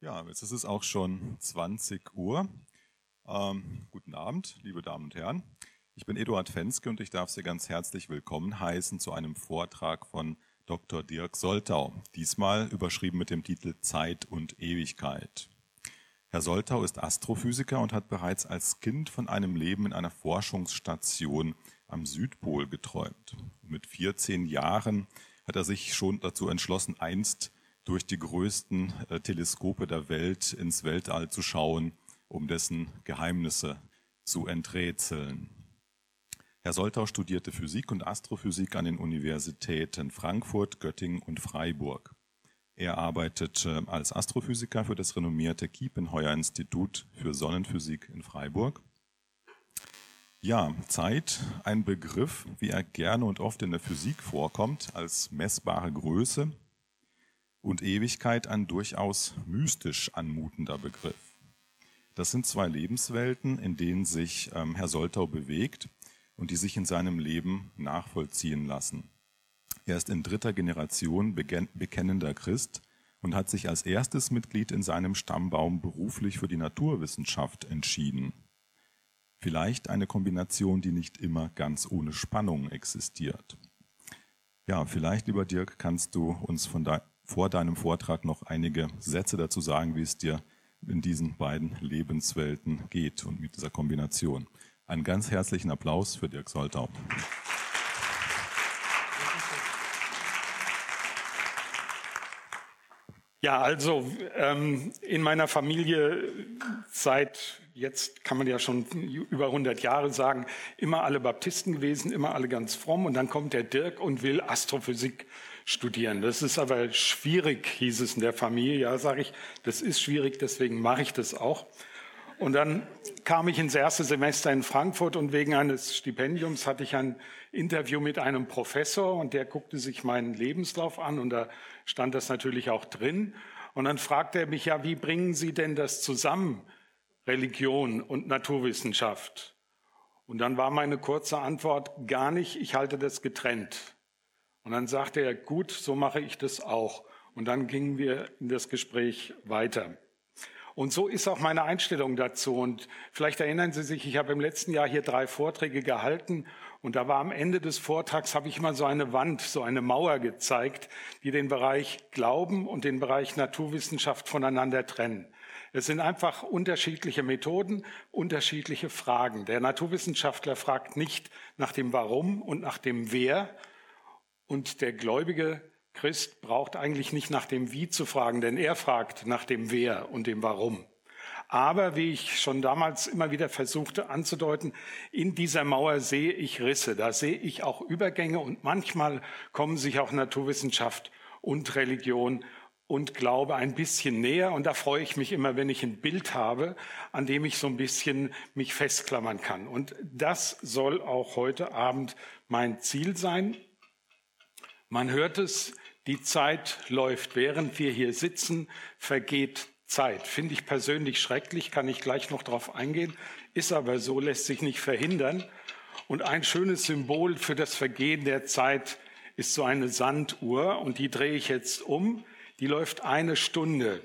Ja, jetzt ist es auch schon 20 Uhr. Guten Abend, liebe Damen und Herren. Ich bin Eduard Fenske und ich darf Sie ganz herzlich willkommen heißen zu einem Vortrag von Dr. Dirk Soltau, diesmal überschrieben mit dem Titel Zeit und Ewigkeit. Herr Soltau ist Astrophysiker und hat bereits als Kind von einem Leben in einer Forschungsstation am Südpol geträumt. Mit 14 Jahren hat er sich schon dazu entschlossen, einst durch die größten Teleskope der Welt ins Weltall zu schauen, um dessen Geheimnisse zu enträtseln. Herr Soltau studierte Physik und Astrophysik an den Universitäten Frankfurt, Göttingen und Freiburg. Er arbeitet als Astrophysiker für das renommierte Kiepenheuer-Institut für Sonnenphysik in Freiburg. Ja, Zeit, ein Begriff, wie er gerne und oft in der Physik vorkommt, als messbare Größe, und Ewigkeit, ein durchaus mystisch anmutender Begriff. Das sind zwei Lebenswelten, in denen sich Herr Soltau bewegt und die sich in seinem Leben nachvollziehen lassen. Er ist in 3. Generation bekennender Christ und hat sich als erstes Mitglied in seinem Stammbaum beruflich für die Naturwissenschaft entschieden. Vielleicht eine Kombination, die nicht immer ganz ohne Spannung existiert. Ja, vielleicht, lieber Dirk, kannst du uns vor deinem Vortrag noch einige Sätze dazu sagen, wie es dir in diesen beiden Lebenswelten geht und mit dieser Kombination. Einen ganz herzlichen Applaus für Dirk Soltau. Ja, also in meiner Familie seit, jetzt kann man ja schon über 100 Jahre sagen, immer alle Baptisten gewesen, immer alle ganz fromm. Und dann kommt der Dirk und will Astrophysik studieren. Das ist aber schwierig, hieß es in der Familie. Ja, sage ich, das ist schwierig, deswegen mache ich das auch. Und dann kam ich ins erste Semester in Frankfurt und wegen eines Stipendiums hatte ich ein Interview mit einem Professor und der guckte sich meinen Lebenslauf an und da stand das natürlich auch drin. Und dann fragte er mich, ja, wie bringen Sie denn das zusammen, Religion und Naturwissenschaft? Und dann war meine kurze Antwort, gar nicht, ich halte das getrennt. Und dann sagte er, gut, so mache ich das auch. Und dann gingen wir in das Gespräch weiter. Und so ist auch meine Einstellung dazu. Und vielleicht erinnern Sie sich, ich habe im letzten Jahr hier 3 Vorträge gehalten. Und da war am Ende des Vortrags, habe ich immer so eine Wand, so eine Mauer gezeigt, die den Bereich Glauben und den Bereich Naturwissenschaft voneinander trennen. Es sind einfach unterschiedliche Methoden, unterschiedliche Fragen. Der Naturwissenschaftler fragt nicht nach dem Warum und nach dem Wer. Und der gläubige Christ braucht eigentlich nicht nach dem Wie zu fragen, denn er fragt nach dem Wer und dem Warum. Aber wie ich schon damals immer wieder versuchte anzudeuten, in dieser Mauer sehe ich Risse, da sehe ich auch Übergänge und manchmal kommen sich auch Naturwissenschaft und Religion und Glaube ein bisschen näher. Und da freue ich mich immer, wenn ich ein Bild habe, an dem ich so ein bisschen mich festklammern kann. Und das soll auch heute Abend mein Ziel sein. Man hört es, die Zeit läuft. Während wir hier sitzen, vergeht Zeit. Finde ich persönlich schrecklich, kann ich gleich noch drauf eingehen. Ist aber so, lässt sich nicht verhindern. Und ein schönes Symbol für das Vergehen der Zeit ist so eine Sanduhr. Und die drehe ich jetzt um. Die läuft 1 Stunde.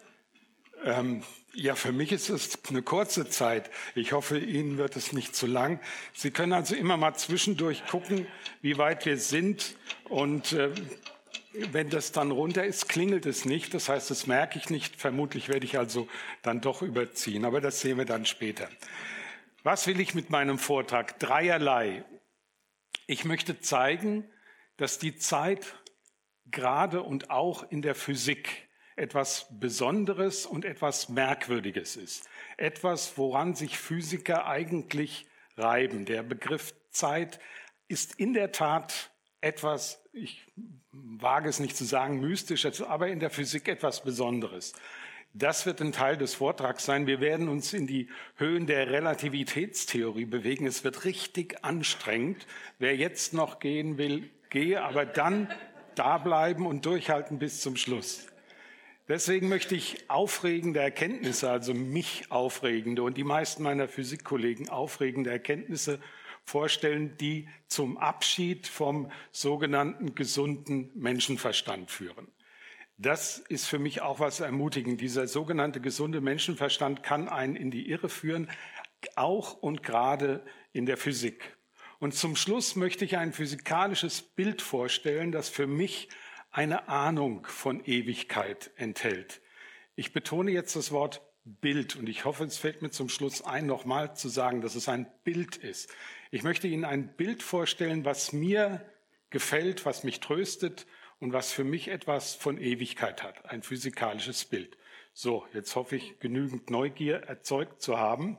Ja, für mich ist es eine kurze Zeit. Ich hoffe, Ihnen wird es nicht zu lang. Sie können also immer mal zwischendurch gucken, wie weit wir sind. Und wenn das dann runter ist, klingelt es nicht. Das heißt, das merke ich nicht. Vermutlich werde ich also dann doch überziehen. Aber das sehen wir dann später. Was will ich mit meinem Vortrag? Dreierlei. Ich möchte zeigen, dass die Zeit gerade und auch in der Physik etwas Besonderes und etwas Merkwürdiges ist. Etwas, woran sich Physiker eigentlich reiben. Der Begriff Zeit ist in der Tat etwas, ich wage es nicht zu sagen, Mystisches, aber in der Physik etwas Besonderes. Das wird ein Teil des Vortrags sein. Wir werden uns in die Höhen der Relativitätstheorie bewegen. Es wird richtig anstrengend. Wer jetzt noch gehen will, gehe, aber dann da bleiben und durchhalten bis zum Schluss. Deswegen möchte ich aufregende Erkenntnisse, also mich aufregende und die meisten meiner Physikkollegen aufregende Erkenntnisse vorstellen, die zum Abschied vom sogenannten gesunden Menschenverstand führen. Das ist für mich auch was ermutigend. Dieser sogenannte gesunde Menschenverstand kann einen in die Irre führen, auch und gerade in der Physik. Und zum Schluss möchte ich ein physikalisches Bild vorstellen, das für mich eine Ahnung von Ewigkeit enthält. Ich betone jetzt das Wort Bild und ich hoffe, es fällt mir zum Schluss ein, nochmal zu sagen, dass es ein Bild ist. Ich möchte Ihnen ein Bild vorstellen, was mir gefällt, was mich tröstet und was für mich etwas von Ewigkeit hat. Ein physikalisches Bild. So, jetzt hoffe ich, genügend Neugier erzeugt zu haben.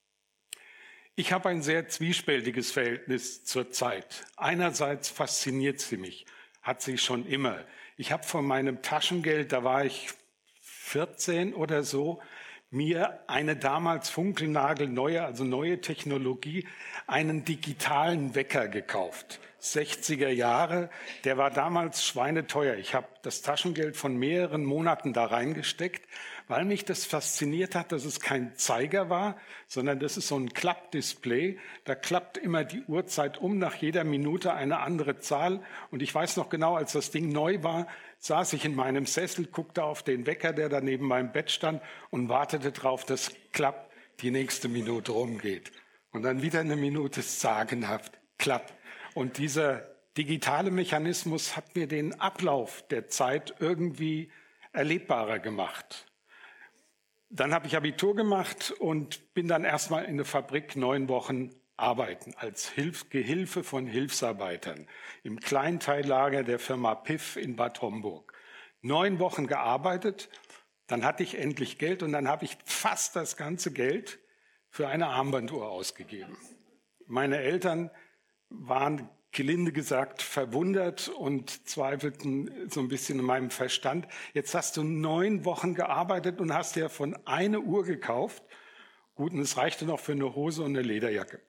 Ich habe ein sehr zwiespältiges Verhältnis zur Zeit. Einerseits fasziniert sie mich, hat sie schon immer. Ich habe von meinem Taschengeld, da war ich 14 oder so, mir eine damals funkelnagelneue, also neue Technologie, einen digitalen Wecker gekauft. 60er Jahre, der war damals schweineteuer. Ich habe das Taschengeld von mehreren Monaten da reingesteckt, weil mich das fasziniert hat, dass es kein Zeiger war, sondern das ist so ein Klappdisplay. Da klappt immer die Uhrzeit um, nach jeder Minute eine andere Zahl. Und ich weiß noch genau, als das Ding neu war, saß ich in meinem Sessel, guckte auf den Wecker, der da neben meinem Bett stand und wartete drauf, dass klapp die nächste Minute rumgeht. Und dann wieder eine Minute sagenhaft, klapp. Und dieser digitale Mechanismus hat mir den Ablauf der Zeit irgendwie erlebbarer gemacht. Dann habe ich Abitur gemacht und bin dann erstmal in der Fabrik 9 Wochen arbeiten als Gehilfe von Hilfsarbeitern im Kleinteillager der Firma Piff in Bad Homburg. 9 Wochen gearbeitet, dann hatte ich endlich Geld und dann habe ich fast das ganze Geld für eine Armbanduhr ausgegeben. Meine Eltern waren gelinde gesagt verwundert und zweifelten so ein bisschen in meinem Verstand. Jetzt hast du 9 Wochen gearbeitet und hast dir von eine Uhr gekauft. Gut, und es reichte noch für eine Hose und eine Lederjacke.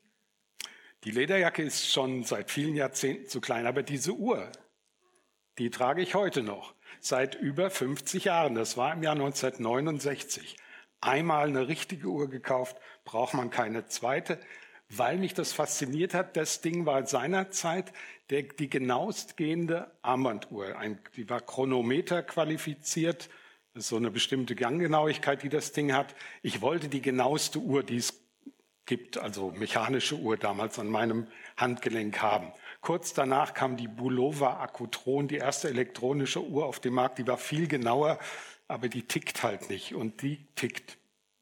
Die Lederjacke ist schon seit vielen Jahrzehnten zu klein, aber diese Uhr, die trage ich heute noch. Seit über 50 Jahren. Das war im Jahr 1969. Einmal eine richtige Uhr gekauft, braucht man keine zweite. Weil mich das fasziniert hat, das Ding war seinerzeit die genauest gehende Armbanduhr. Die war Chronometer qualifiziert, das ist so eine bestimmte Ganggenauigkeit, die das Ding hat. Ich wollte die genaueste Uhr, die es gibt, also mechanische Uhr damals an meinem Handgelenk haben. Kurz danach kam die Bulova Accutron, die erste elektronische Uhr auf dem Markt, die war viel genauer, aber die tickt halt nicht und die tickt.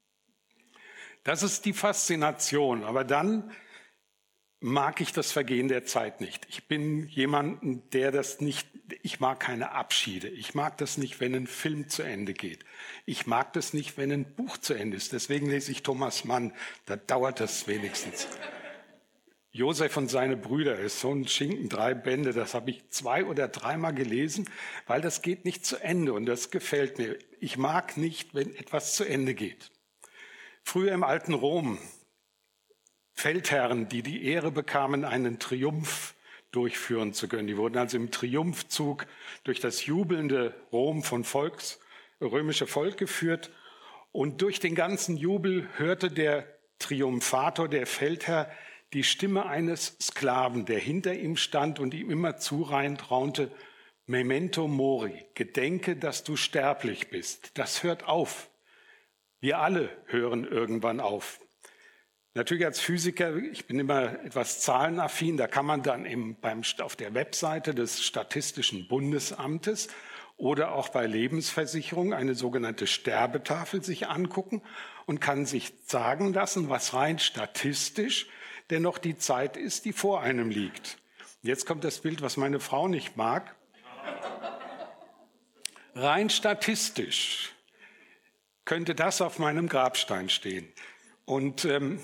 Das ist die Faszination, aber dann mag ich das Vergehen der Zeit nicht. Ich bin jemanden, der das nicht, ich mag keine Abschiede. Ich mag das nicht, wenn ein Film zu Ende geht. Ich mag das nicht, wenn ein Buch zu Ende ist. Deswegen lese ich Thomas Mann, da dauert das wenigstens. Josef und seine Brüder ist so ein Schinken, 3 Bände, das habe ich 2 oder 3 Mal gelesen, weil das geht nicht zu Ende und das gefällt mir. Ich mag nicht, wenn etwas zu Ende geht. Früher im alten Rom, Feldherren, die die Ehre bekamen, einen Triumph durchführen zu können. Die wurden also im Triumphzug durch das jubelnde Rom von römische Volk geführt. Und durch den ganzen Jubel hörte der Triumphator, der Feldherr, die Stimme eines Sklaven, der hinter ihm stand und ihm immer raunte, Memento mori, gedenke, dass du sterblich bist. Das hört auf. Wir alle hören irgendwann auf. Natürlich als Physiker, ich bin immer etwas zahlenaffin, da kann man dann auf der Webseite des Statistischen Bundesamtes oder auch bei Lebensversicherungen eine sogenannte Sterbetafel sich angucken und kann sich sagen lassen, was rein statistisch denn noch die Zeit ist, die vor einem liegt. Jetzt kommt das Bild, was meine Frau nicht mag. Rein statistisch könnte das auf meinem Grabstein stehen. Und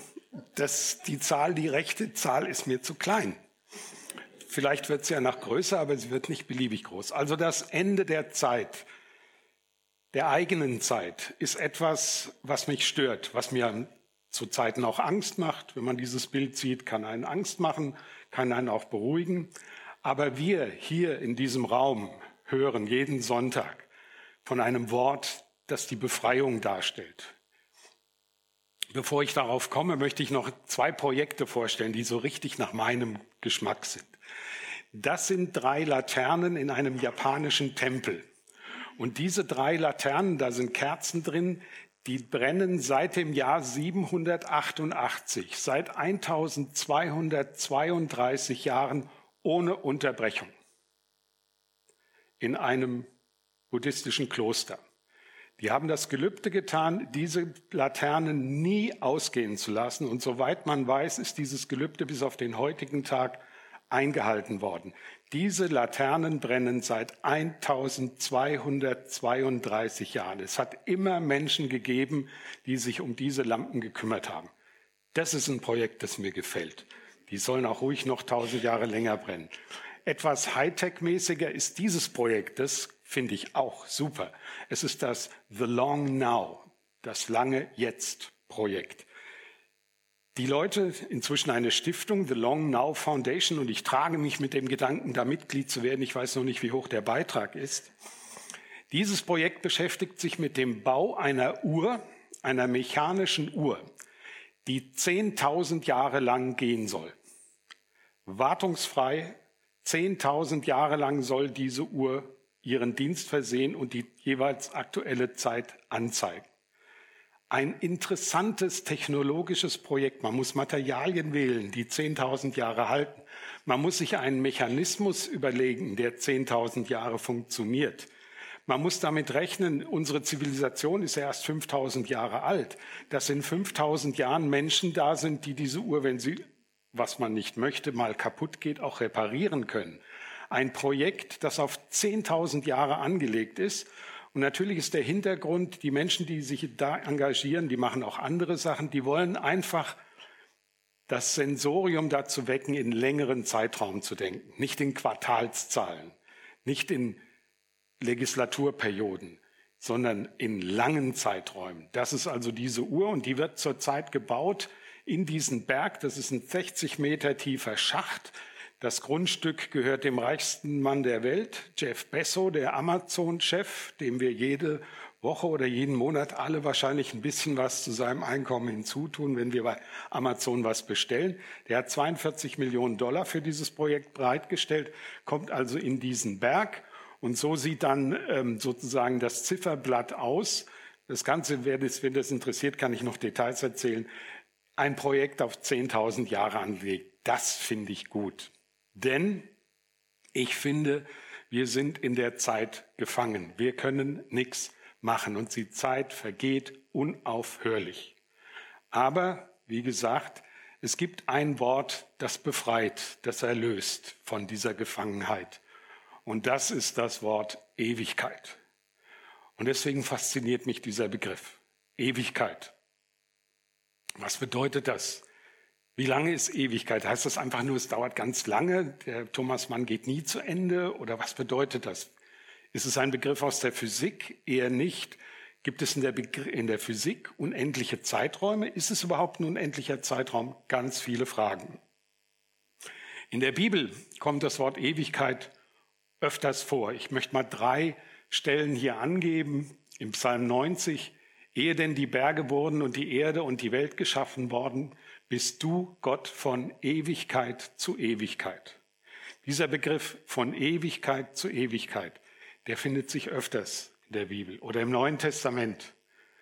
die rechte Zahl ist mir zu klein. Vielleicht wird sie ja noch größer, aber sie wird nicht beliebig groß. Also das Ende der Zeit, der eigenen Zeit, ist etwas, was mich stört, was mir zu Zeiten auch Angst macht. Wenn man dieses Bild sieht, kann einen Angst machen, kann einen auch beruhigen. Aber wir hier in diesem Raum hören jeden Sonntag von einem Wort, das die Befreiung darstellt. Bevor ich darauf komme, möchte ich noch 2 Projekte vorstellen, die so richtig nach meinem Geschmack sind. Das sind 3 Laternen in einem japanischen Tempel. Und diese 3 Laternen, da sind Kerzen drin, die brennen seit dem Jahr 788, seit 1232 Jahren ohne Unterbrechung in einem buddhistischen Kloster. Die haben das Gelübde getan, diese Laternen nie ausgehen zu lassen. Und soweit man weiß, ist dieses Gelübde bis auf den heutigen Tag eingehalten worden. Diese Laternen brennen seit 1232 Jahren. Es hat immer Menschen gegeben, die sich um diese Lampen gekümmert haben. Das ist ein Projekt, das mir gefällt. Die sollen auch ruhig noch 1000 Jahre länger brennen. Etwas Hightech-mäßiger ist dieses Projekt, das finde ich auch super. Es ist das The Long Now, das lange Jetzt-Projekt. Die Leute, inzwischen eine Stiftung, The Long Now Foundation, und ich trage mich mit dem Gedanken, da Mitglied zu werden. Ich weiß noch nicht, wie hoch der Beitrag ist. Dieses Projekt beschäftigt sich mit dem Bau einer Uhr, einer mechanischen Uhr, die 10.000 Jahre lang gehen soll. Wartungsfrei, 10.000 Jahre lang soll diese Uhr ihren Dienst versehen und die jeweils aktuelle Zeit anzeigen. Ein interessantes technologisches Projekt. Man muss Materialien wählen, die 10.000 Jahre halten. Man muss sich einen Mechanismus überlegen, der 10.000 Jahre funktioniert. Man muss damit rechnen, unsere Zivilisation ist ja erst 5.000 Jahre alt, dass in 5.000 Jahren Menschen da sind, die diese Uhr, wenn sie, was man nicht möchte, mal kaputt geht, auch reparieren können. Ein Projekt, das auf 10.000 Jahre angelegt ist. Und natürlich ist der Hintergrund, die Menschen, die sich da engagieren, die machen auch andere Sachen, die wollen einfach das Sensorium dazu wecken, in längeren Zeitraum zu denken. Nicht in Quartalszahlen, nicht in Legislaturperioden, sondern in langen Zeiträumen. Das ist also diese Uhr und die wird zurzeit gebaut in diesen Berg. Das ist ein 60 Meter tiefer Schacht. Das Grundstück gehört dem reichsten Mann der Welt, Jeff Bezos, der Amazon-Chef, dem wir jede Woche oder jeden Monat alle wahrscheinlich ein bisschen was zu seinem Einkommen hinzutun, wenn wir bei Amazon was bestellen. Der hat 42 Millionen $, für dieses Projekt bereitgestellt, kommt also in diesen Berg. Und so sieht dann sozusagen das Zifferblatt aus. Das Ganze, wenn das interessiert, kann ich noch Details erzählen. Ein Projekt auf 10.000 Jahre anlegt. Das finde ich gut. Denn ich finde, wir sind in der Zeit gefangen. Wir können nichts machen und die Zeit vergeht unaufhörlich. Aber, wie gesagt, es gibt ein Wort, das befreit, das erlöst von dieser Gefangenheit. Und das ist das Wort Ewigkeit. Und deswegen fasziniert mich dieser Begriff. Ewigkeit. Was bedeutet das? Wie lange ist Ewigkeit? Heißt das einfach nur, es dauert ganz lange? Der Thomas Mann geht nie zu Ende? Oder was bedeutet das? Ist es ein Begriff aus der Physik? Eher nicht. Gibt es in der Physik unendliche Zeiträume? Ist es überhaupt ein unendlicher Zeitraum? Ganz viele Fragen. In der Bibel kommt das Wort Ewigkeit öfters vor. Ich möchte mal 3 Stellen hier angeben. Im Psalm 90, ehe denn die Berge wurden und die Erde und die Welt geschaffen worden, bist du Gott von Ewigkeit zu Ewigkeit. Dieser Begriff von Ewigkeit zu Ewigkeit, der findet sich öfters in der Bibel oder im Neuen Testament.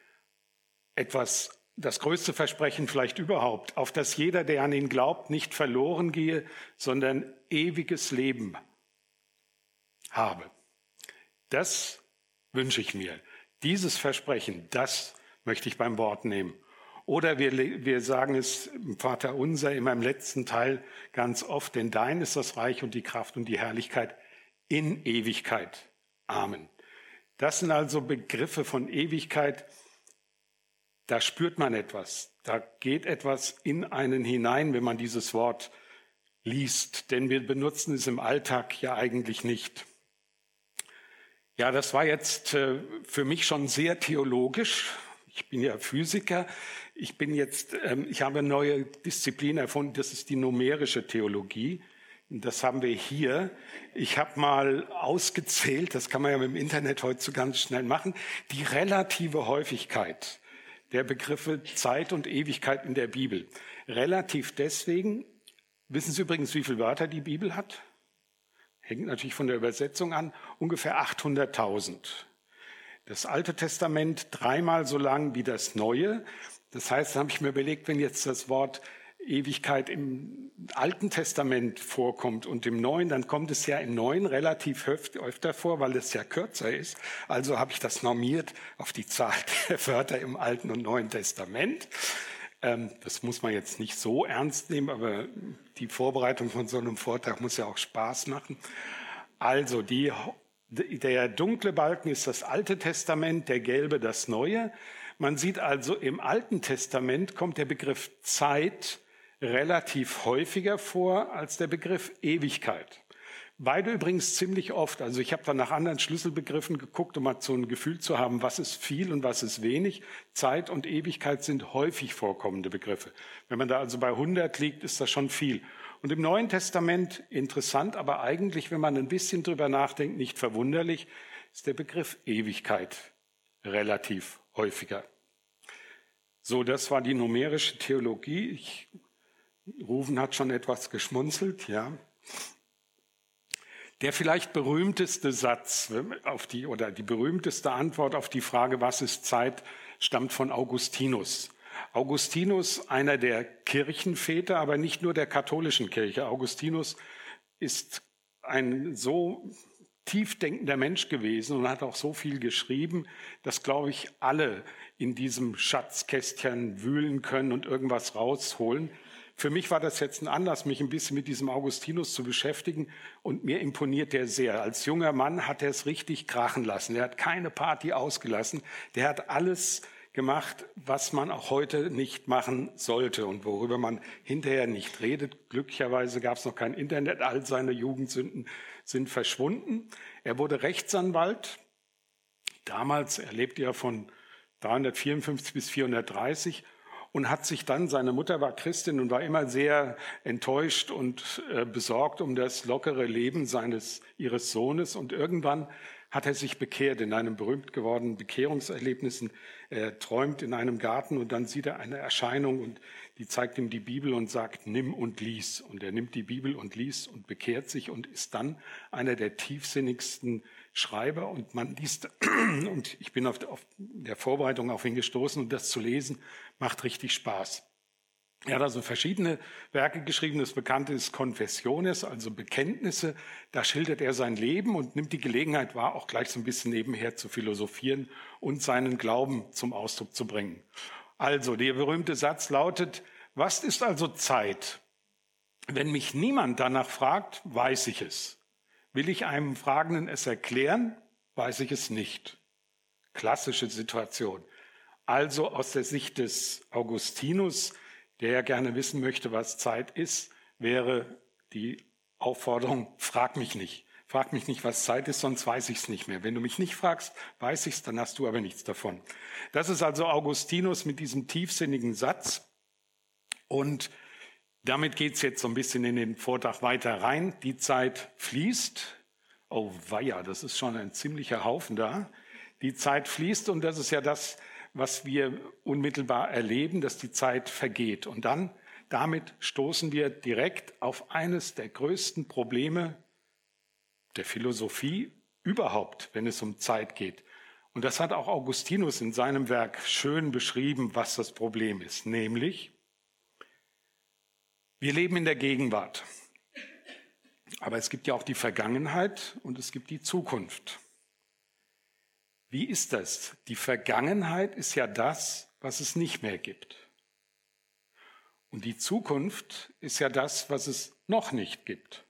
Das größte Versprechen vielleicht überhaupt, auf dass jeder, der an ihn glaubt, nicht verloren gehe, sondern ewiges Leben habe. Das wünsche ich mir. Dieses Versprechen, das möchte ich beim Wort nehmen. Oder wir sagen es im Vater Unser immer im letzten Teil ganz oft, denn dein ist das Reich und die Kraft und die Herrlichkeit in Ewigkeit. Amen. Das sind also Begriffe von Ewigkeit, da spürt man etwas, da geht etwas in einen hinein, wenn man dieses Wort liest, denn wir benutzen es im Alltag ja eigentlich nicht. Ja, das war jetzt für mich schon sehr theologisch. Ich bin ja Physiker. Ich habe eine neue Disziplin erfunden, das ist die numerische Theologie. Das haben wir hier. Ich habe mal ausgezählt, das kann man ja mit dem Internet heute ganz schnell machen, die relative Häufigkeit der Begriffe Zeit und Ewigkeit in der Bibel. Relativ deswegen, wissen Sie übrigens, wie viele Wörter die Bibel hat? Hängt natürlich von der Übersetzung an, ungefähr 800.000. Das Alte Testament 3-mal so lang wie das Neue. Das heißt, da habe ich mir überlegt, wenn jetzt das Wort Ewigkeit im Alten Testament vorkommt und im Neuen, dann kommt es ja im Neuen relativ öfter vor, weil es ja kürzer ist. Also habe ich das normiert auf die Zahl der Wörter im Alten und Neuen Testament. Das muss man jetzt nicht so ernst nehmen, aber die Vorbereitung von so einem Vortrag muss ja auch Spaß machen. Also der dunkle Balken ist das Alte Testament, der gelbe das Neue. Man sieht also, im Alten Testament kommt der Begriff Zeit relativ häufiger vor als der Begriff Ewigkeit. Beide übrigens ziemlich oft. Also ich habe da nach anderen Schlüsselbegriffen geguckt, um mal so ein Gefühl zu haben, was ist viel und was ist wenig. Zeit und Ewigkeit sind häufig vorkommende Begriffe. Wenn man da also bei 100 liegt, ist das schon viel. Und im Neuen Testament, interessant, aber eigentlich, wenn man ein bisschen drüber nachdenkt, nicht verwunderlich, ist der Begriff Ewigkeit relativ häufiger. So, das war die numerische Theologie. Ruven hat schon etwas geschmunzelt, ja. Der vielleicht berühmteste Satz oder die berühmteste Antwort auf die Frage, was ist Zeit, stammt von Augustinus. Augustinus, einer der Kirchenväter, aber nicht nur der katholischen Kirche. Augustinus ist ein so tiefdenkender Mensch gewesen und hat auch so viel geschrieben, dass, glaube ich, alle in diesem Schatzkästchen wühlen können und irgendwas rausholen. Für mich war das jetzt ein Anlass, mich ein bisschen mit diesem Augustinus zu beschäftigen, und mir imponiert der sehr. Als junger Mann hat er es richtig krachen lassen. Er hat keine Party ausgelassen. Der hat alles gemacht, was man auch heute nicht machen sollte und worüber man hinterher nicht redet. Glücklicherweise gab es noch kein Internet. All seine Jugendsünden sind verschwunden. Er wurde Rechtsanwalt. Damals, er lebte ja von 354 bis 430. Und hat sich dann, seine Mutter war Christin und war immer sehr enttäuscht und besorgt um das lockere Leben ihres Sohnes. Und irgendwann hat er sich bekehrt in einem berühmt gewordenen Bekehrungserlebnis. Er träumt in einem Garten und dann sieht er eine Erscheinung und die zeigt ihm die Bibel und sagt, nimm und lies. Und er nimmt die Bibel und liest und bekehrt sich und ist dann einer der tiefsinnigsten Schreiber. Und man liest, und ich bin auf der Vorbereitung auf ihn gestoßen, und das zu lesen macht richtig Spaß. Er hat also verschiedene Werke geschrieben. Das bekannte ist Confessiones, also Bekenntnisse. Da schildert er sein Leben und nimmt die Gelegenheit wahr, auch gleich so ein bisschen nebenher zu philosophieren und seinen Glauben zum Ausdruck zu bringen. Also, der berühmte Satz lautet, was ist also Zeit? Wenn mich niemand danach fragt, weiß ich es. Will ich einem Fragenden es erklären, weiß ich es nicht. Klassische Situation. Also aus der Sicht des Augustinus, der ja gerne wissen möchte, was Zeit ist, wäre die Aufforderung, frag mich nicht. Frag mich nicht, was Zeit ist, sonst weiß ich es nicht mehr. Wenn du mich nicht fragst, weiß ich es, dann hast du aber nichts davon. Das ist also Augustinus mit diesem tiefsinnigen Satz. Und damit geht es jetzt so ein bisschen in den Vortrag weiter rein. Die Zeit fließt. Oh weia, das ist schon ein ziemlicher Haufen da. Die Zeit fließt, und das ist ja das, was wir unmittelbar erleben, dass die Zeit vergeht. Und dann damit stoßen wir direkt auf eines der größten Probleme der Philosophie überhaupt, wenn es um Zeit geht. Und das hat auch Augustinus in seinem Werk schön beschrieben, was das Problem ist. Nämlich, wir leben in der Gegenwart. Aber es gibt ja auch die Vergangenheit und es gibt die Zukunft. Wie ist das? Die Vergangenheit ist ja das, was es nicht mehr gibt. Und die Zukunft ist ja das, was es noch nicht gibt.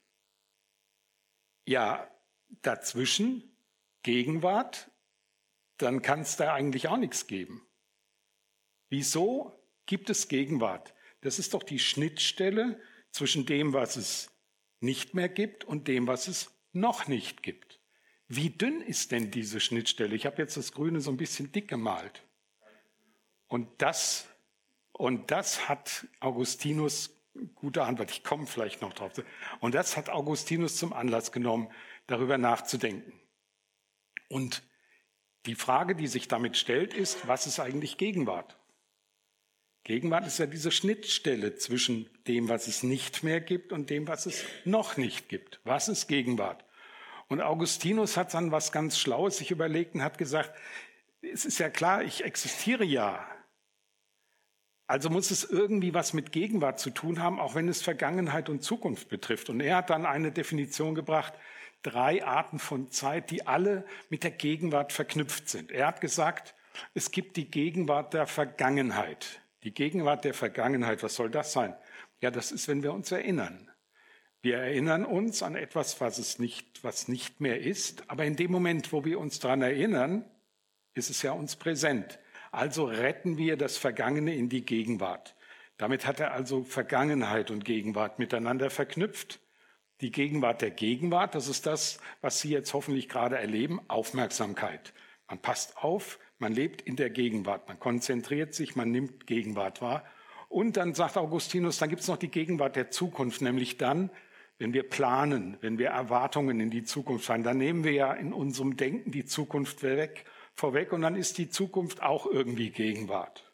Ja, dazwischen Gegenwart, dann kann es da eigentlich auch nichts geben. Wieso gibt es Gegenwart? Das ist doch die Schnittstelle zwischen dem, was es nicht mehr gibt, und dem, was es noch nicht gibt. Wie dünn ist denn diese Schnittstelle? Ich habe jetzt das Grüne so ein bisschen dick gemalt. Und das hat Augustinus, gute Antwort, ich komme vielleicht noch drauf. Und das hat Augustinus zum Anlass genommen, darüber nachzudenken. Und die Frage, die sich damit stellt, ist, was ist eigentlich Gegenwart? Gegenwart ist ja diese Schnittstelle zwischen dem, was es nicht mehr gibt, und dem, was es noch nicht gibt. Was ist Gegenwart? Und Augustinus hat dann was ganz Schlaues sich überlegt und hat gesagt, es ist ja klar, ich existiere ja. Also muss es irgendwie was mit Gegenwart zu tun haben, auch wenn es Vergangenheit und Zukunft betrifft. Und er hat dann eine Definition gebracht, 3 Arten von Zeit, die alle mit der Gegenwart verknüpft sind. Er hat gesagt, es gibt die Gegenwart der Vergangenheit. Die Gegenwart der Vergangenheit, was soll das sein? Ja, das ist, wenn wir uns erinnern. Wir erinnern uns an etwas, was nicht mehr ist. Aber in dem Moment, wo wir uns daran erinnern, ist es ja uns präsent. Also retten wir das Vergangene in die Gegenwart. Damit hat er also Vergangenheit und Gegenwart miteinander verknüpft. Die Gegenwart der Gegenwart, das ist das, was Sie jetzt hoffentlich gerade erleben, Aufmerksamkeit. Man passt auf, man lebt in der Gegenwart, man konzentriert sich, man nimmt Gegenwart wahr. Und dann sagt Augustinus, dann gibt es noch die Gegenwart der Zukunft, nämlich dann, wenn wir planen, wenn wir Erwartungen in die Zukunft haben, dann nehmen wir ja in unserem Denken die Zukunft vorweg und dann ist die Zukunft auch irgendwie Gegenwart.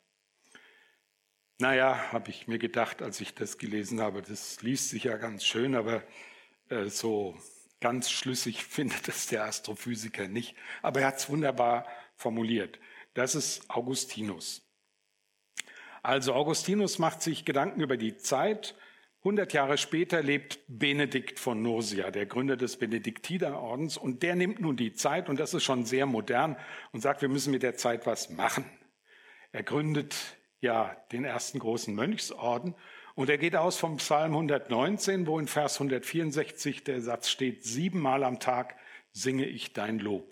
Naja, habe ich mir gedacht, als ich das gelesen habe, das liest sich ja ganz schön, aber so ganz schlüssig findet es der Astrophysiker nicht. Aber er hat es wunderbar formuliert. Das ist Augustinus. Also Augustinus macht sich Gedanken über die Zeit. 100 Jahre später lebt Benedikt von Nursia, der Gründer des Benediktinerordens, und der nimmt nun die Zeit, und das ist schon sehr modern, und sagt, wir müssen mit der Zeit was machen. Er gründet ja den ersten großen Mönchsorden, und er geht aus vom Psalm 119, wo in Vers 164 der Satz steht, 7-mal am Tag singe ich dein Lob.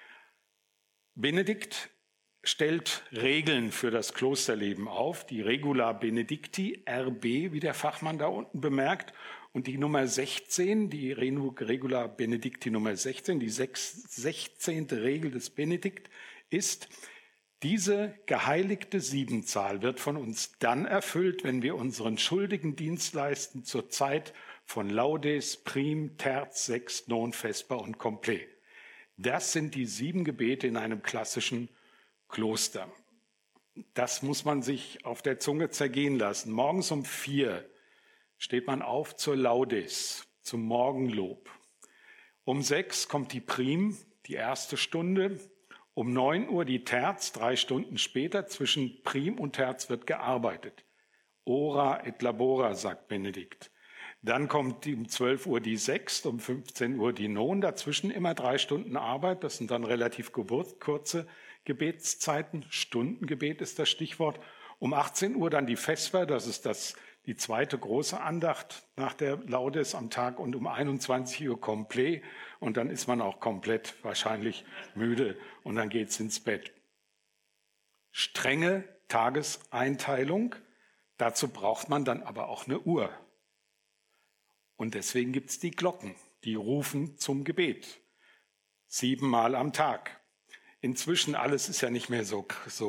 Benedikt stellt Regeln für das Klosterleben auf, die Regula Benedicti, RB, wie der Fachmann da unten bemerkt. Und die Nummer 16, die Regula Benedicti Nummer 16, die 16. Regel des Benedikt ist, diese geheiligte Siebenzahl wird von uns dann erfüllt, wenn wir unseren schuldigen Dienst leisten zur Zeit von Laudes, Prim, Terz, Sext, Non, Vesper und Complet. Das sind die 7 Gebete in einem klassischen Kloster. Das muss man sich auf der Zunge zergehen lassen. Morgens um 4 steht man auf zur Laudes, zum Morgenlob. Um 6 kommt die Prim, die erste Stunde. Um 9 Uhr die Terz, 3 Stunden später. Zwischen Prim und Terz wird gearbeitet. Ora et labora, sagt Benedikt. Dann kommt um 12 Uhr die Sext, um 15 Uhr die Non. Dazwischen immer 3 Stunden Arbeit. Das sind dann relativ kurze Gebetszeiten. Stundengebet ist das Stichwort. Um 18 Uhr dann die Vesper, das ist die zweite große Andacht nach der Laudes am Tag, und um 21 Uhr Complet, und dann ist man auch komplett wahrscheinlich müde und dann geht's ins Bett. Strenge Tageseinteilung, dazu braucht man dann aber auch eine Uhr. Und deswegen gibt's die Glocken, die rufen zum Gebet. 7-mal am Tag. Inzwischen alles ist ja nicht mehr so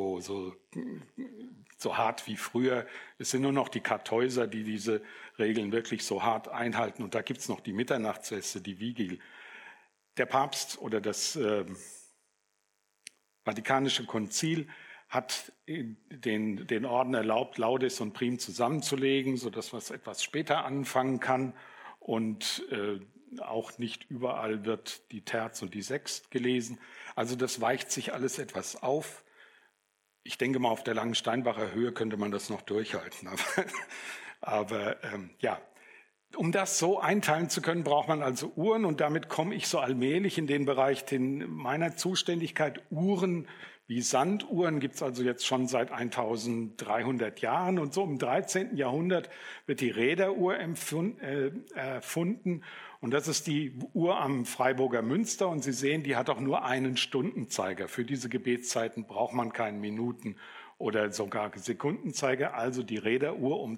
hart wie früher. Es sind nur noch die Kartäuser, die diese Regeln wirklich so hart einhalten. Und da gibt's noch die Mitternachtsfeste, die Vigil. Der Papst oder das Vatikanische Konzil hat den Orden erlaubt, Laudes und Prim zusammenzulegen, sodass man es etwas später anfangen kann. Und auch nicht überall wird die Terz und die Sext gelesen. Also das weicht sich alles etwas auf. Ich denke mal, auf der langen Steinbacher Höhe könnte man das noch durchhalten. Aber um das so einteilen zu können, braucht man also Uhren. Und damit komme ich so allmählich in den Bereich meiner Zuständigkeit. Uhren wie Sanduhren gibt es also jetzt schon seit 1300 Jahren. Und so im 13. Jahrhundert wird die Räderuhr erfunden. Und das ist die Uhr am Freiburger Münster. Und Sie sehen, die hat auch nur einen Stundenzeiger. Für diese Gebetszeiten braucht man keinen Minuten- oder sogar Sekundenzeiger. Also die Räderuhr um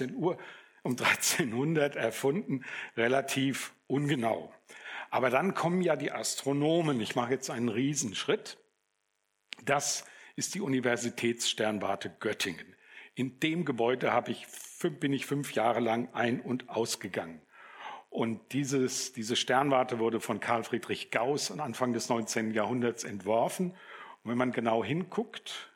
1300 erfunden, relativ ungenau. Aber dann kommen ja die Astronomen. Ich mache jetzt einen Riesenschritt. Das ist die Universitätssternwarte Göttingen. In dem Gebäude bin ich 5 Jahre lang ein- und ausgegangen. Und diese Sternwarte wurde von Carl Friedrich Gauss Anfang des 19. Jahrhunderts entworfen. Und wenn man genau hinguckt,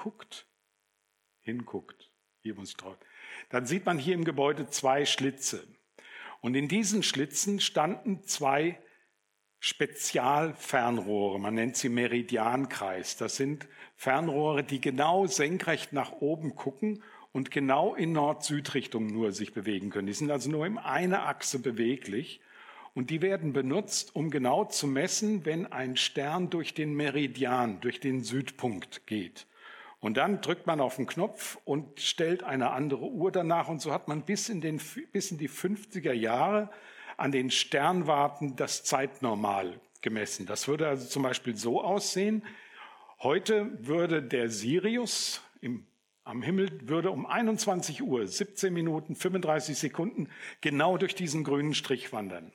hier muss ich drauf, dann sieht man hier im Gebäude 2 Schlitze. Und in diesen Schlitzen standen 2 Spezialfernrohre, man nennt sie Meridiankreis. Das sind Fernrohre, die genau senkrecht nach oben gucken und genau in Nord-Süd-Richtung nur sich bewegen können. Die sind also nur in einer Achse beweglich und die werden benutzt, um genau zu messen, wenn ein Stern durch den Meridian, durch den Südpunkt geht. Und dann drückt man auf den Knopf und stellt eine andere Uhr danach und so hat man bis in die 50er Jahre an den Sternwarten das Zeitnormal gemessen. Das würde also zum Beispiel so aussehen. Heute würde der Sirius am Himmel würde um 21 Uhr, 17 Minuten, 35 Sekunden genau durch diesen grünen Strich wandern.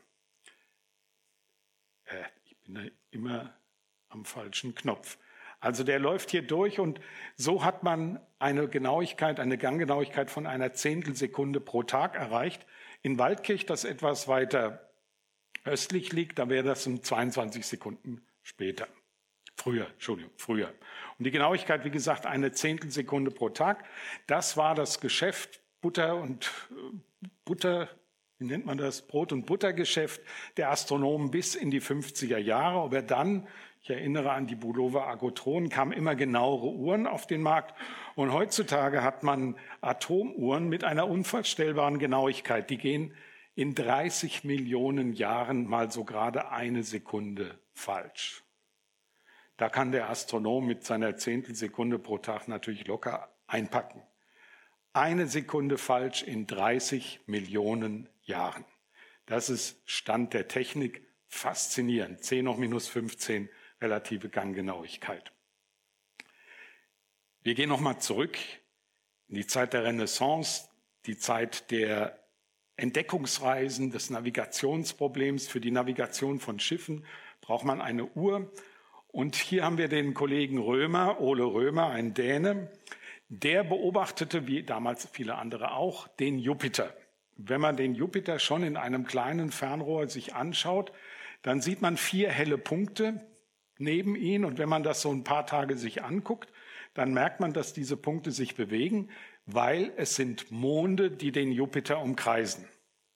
Ich bin da immer am falschen Knopf. Also der läuft hier durch und so hat man eine Ganggenauigkeit von einer Zehntelsekunde pro Tag erreicht. In Waldkirch, das etwas weiter östlich liegt, da wäre das um 22 Sekunden früher. Und die Genauigkeit, wie gesagt, eine Zehntelsekunde pro Tag. Das war das Geschäft Brot- und Buttergeschäft der Astronomen bis in die 50er Jahre. Aber dann, ich erinnere an die Bulova Agotron, kamen immer genauere Uhren auf den Markt. Und heutzutage hat man Atomuhren mit einer unvorstellbaren Genauigkeit. Die gehen in 30 Millionen Jahren mal so gerade eine Sekunde falsch. Da kann der Astronom mit seiner Zehntelsekunde pro Tag natürlich locker einpacken. Eine Sekunde falsch in 30 Millionen Jahren. Das ist Stand der Technik. Faszinierend. 10 hoch minus 15 relative Ganggenauigkeit. Wir gehen nochmal zurück in die Zeit der Renaissance, die Zeit der Entdeckungsreisen, des Navigationsproblems. Für die Navigation von Schiffen braucht man eine Uhr. Und hier haben wir den Kollegen Römer, Ole Römer, ein Däne, der beobachtete, wie damals viele andere auch, den Jupiter. Wenn man den Jupiter schon in einem kleinen Fernrohr sich anschaut, dann sieht man 4 helle Punkte neben ihn. Und wenn man das so ein paar Tage sich anguckt, dann merkt man, dass diese Punkte sich bewegen, weil es sind Monde, die den Jupiter umkreisen.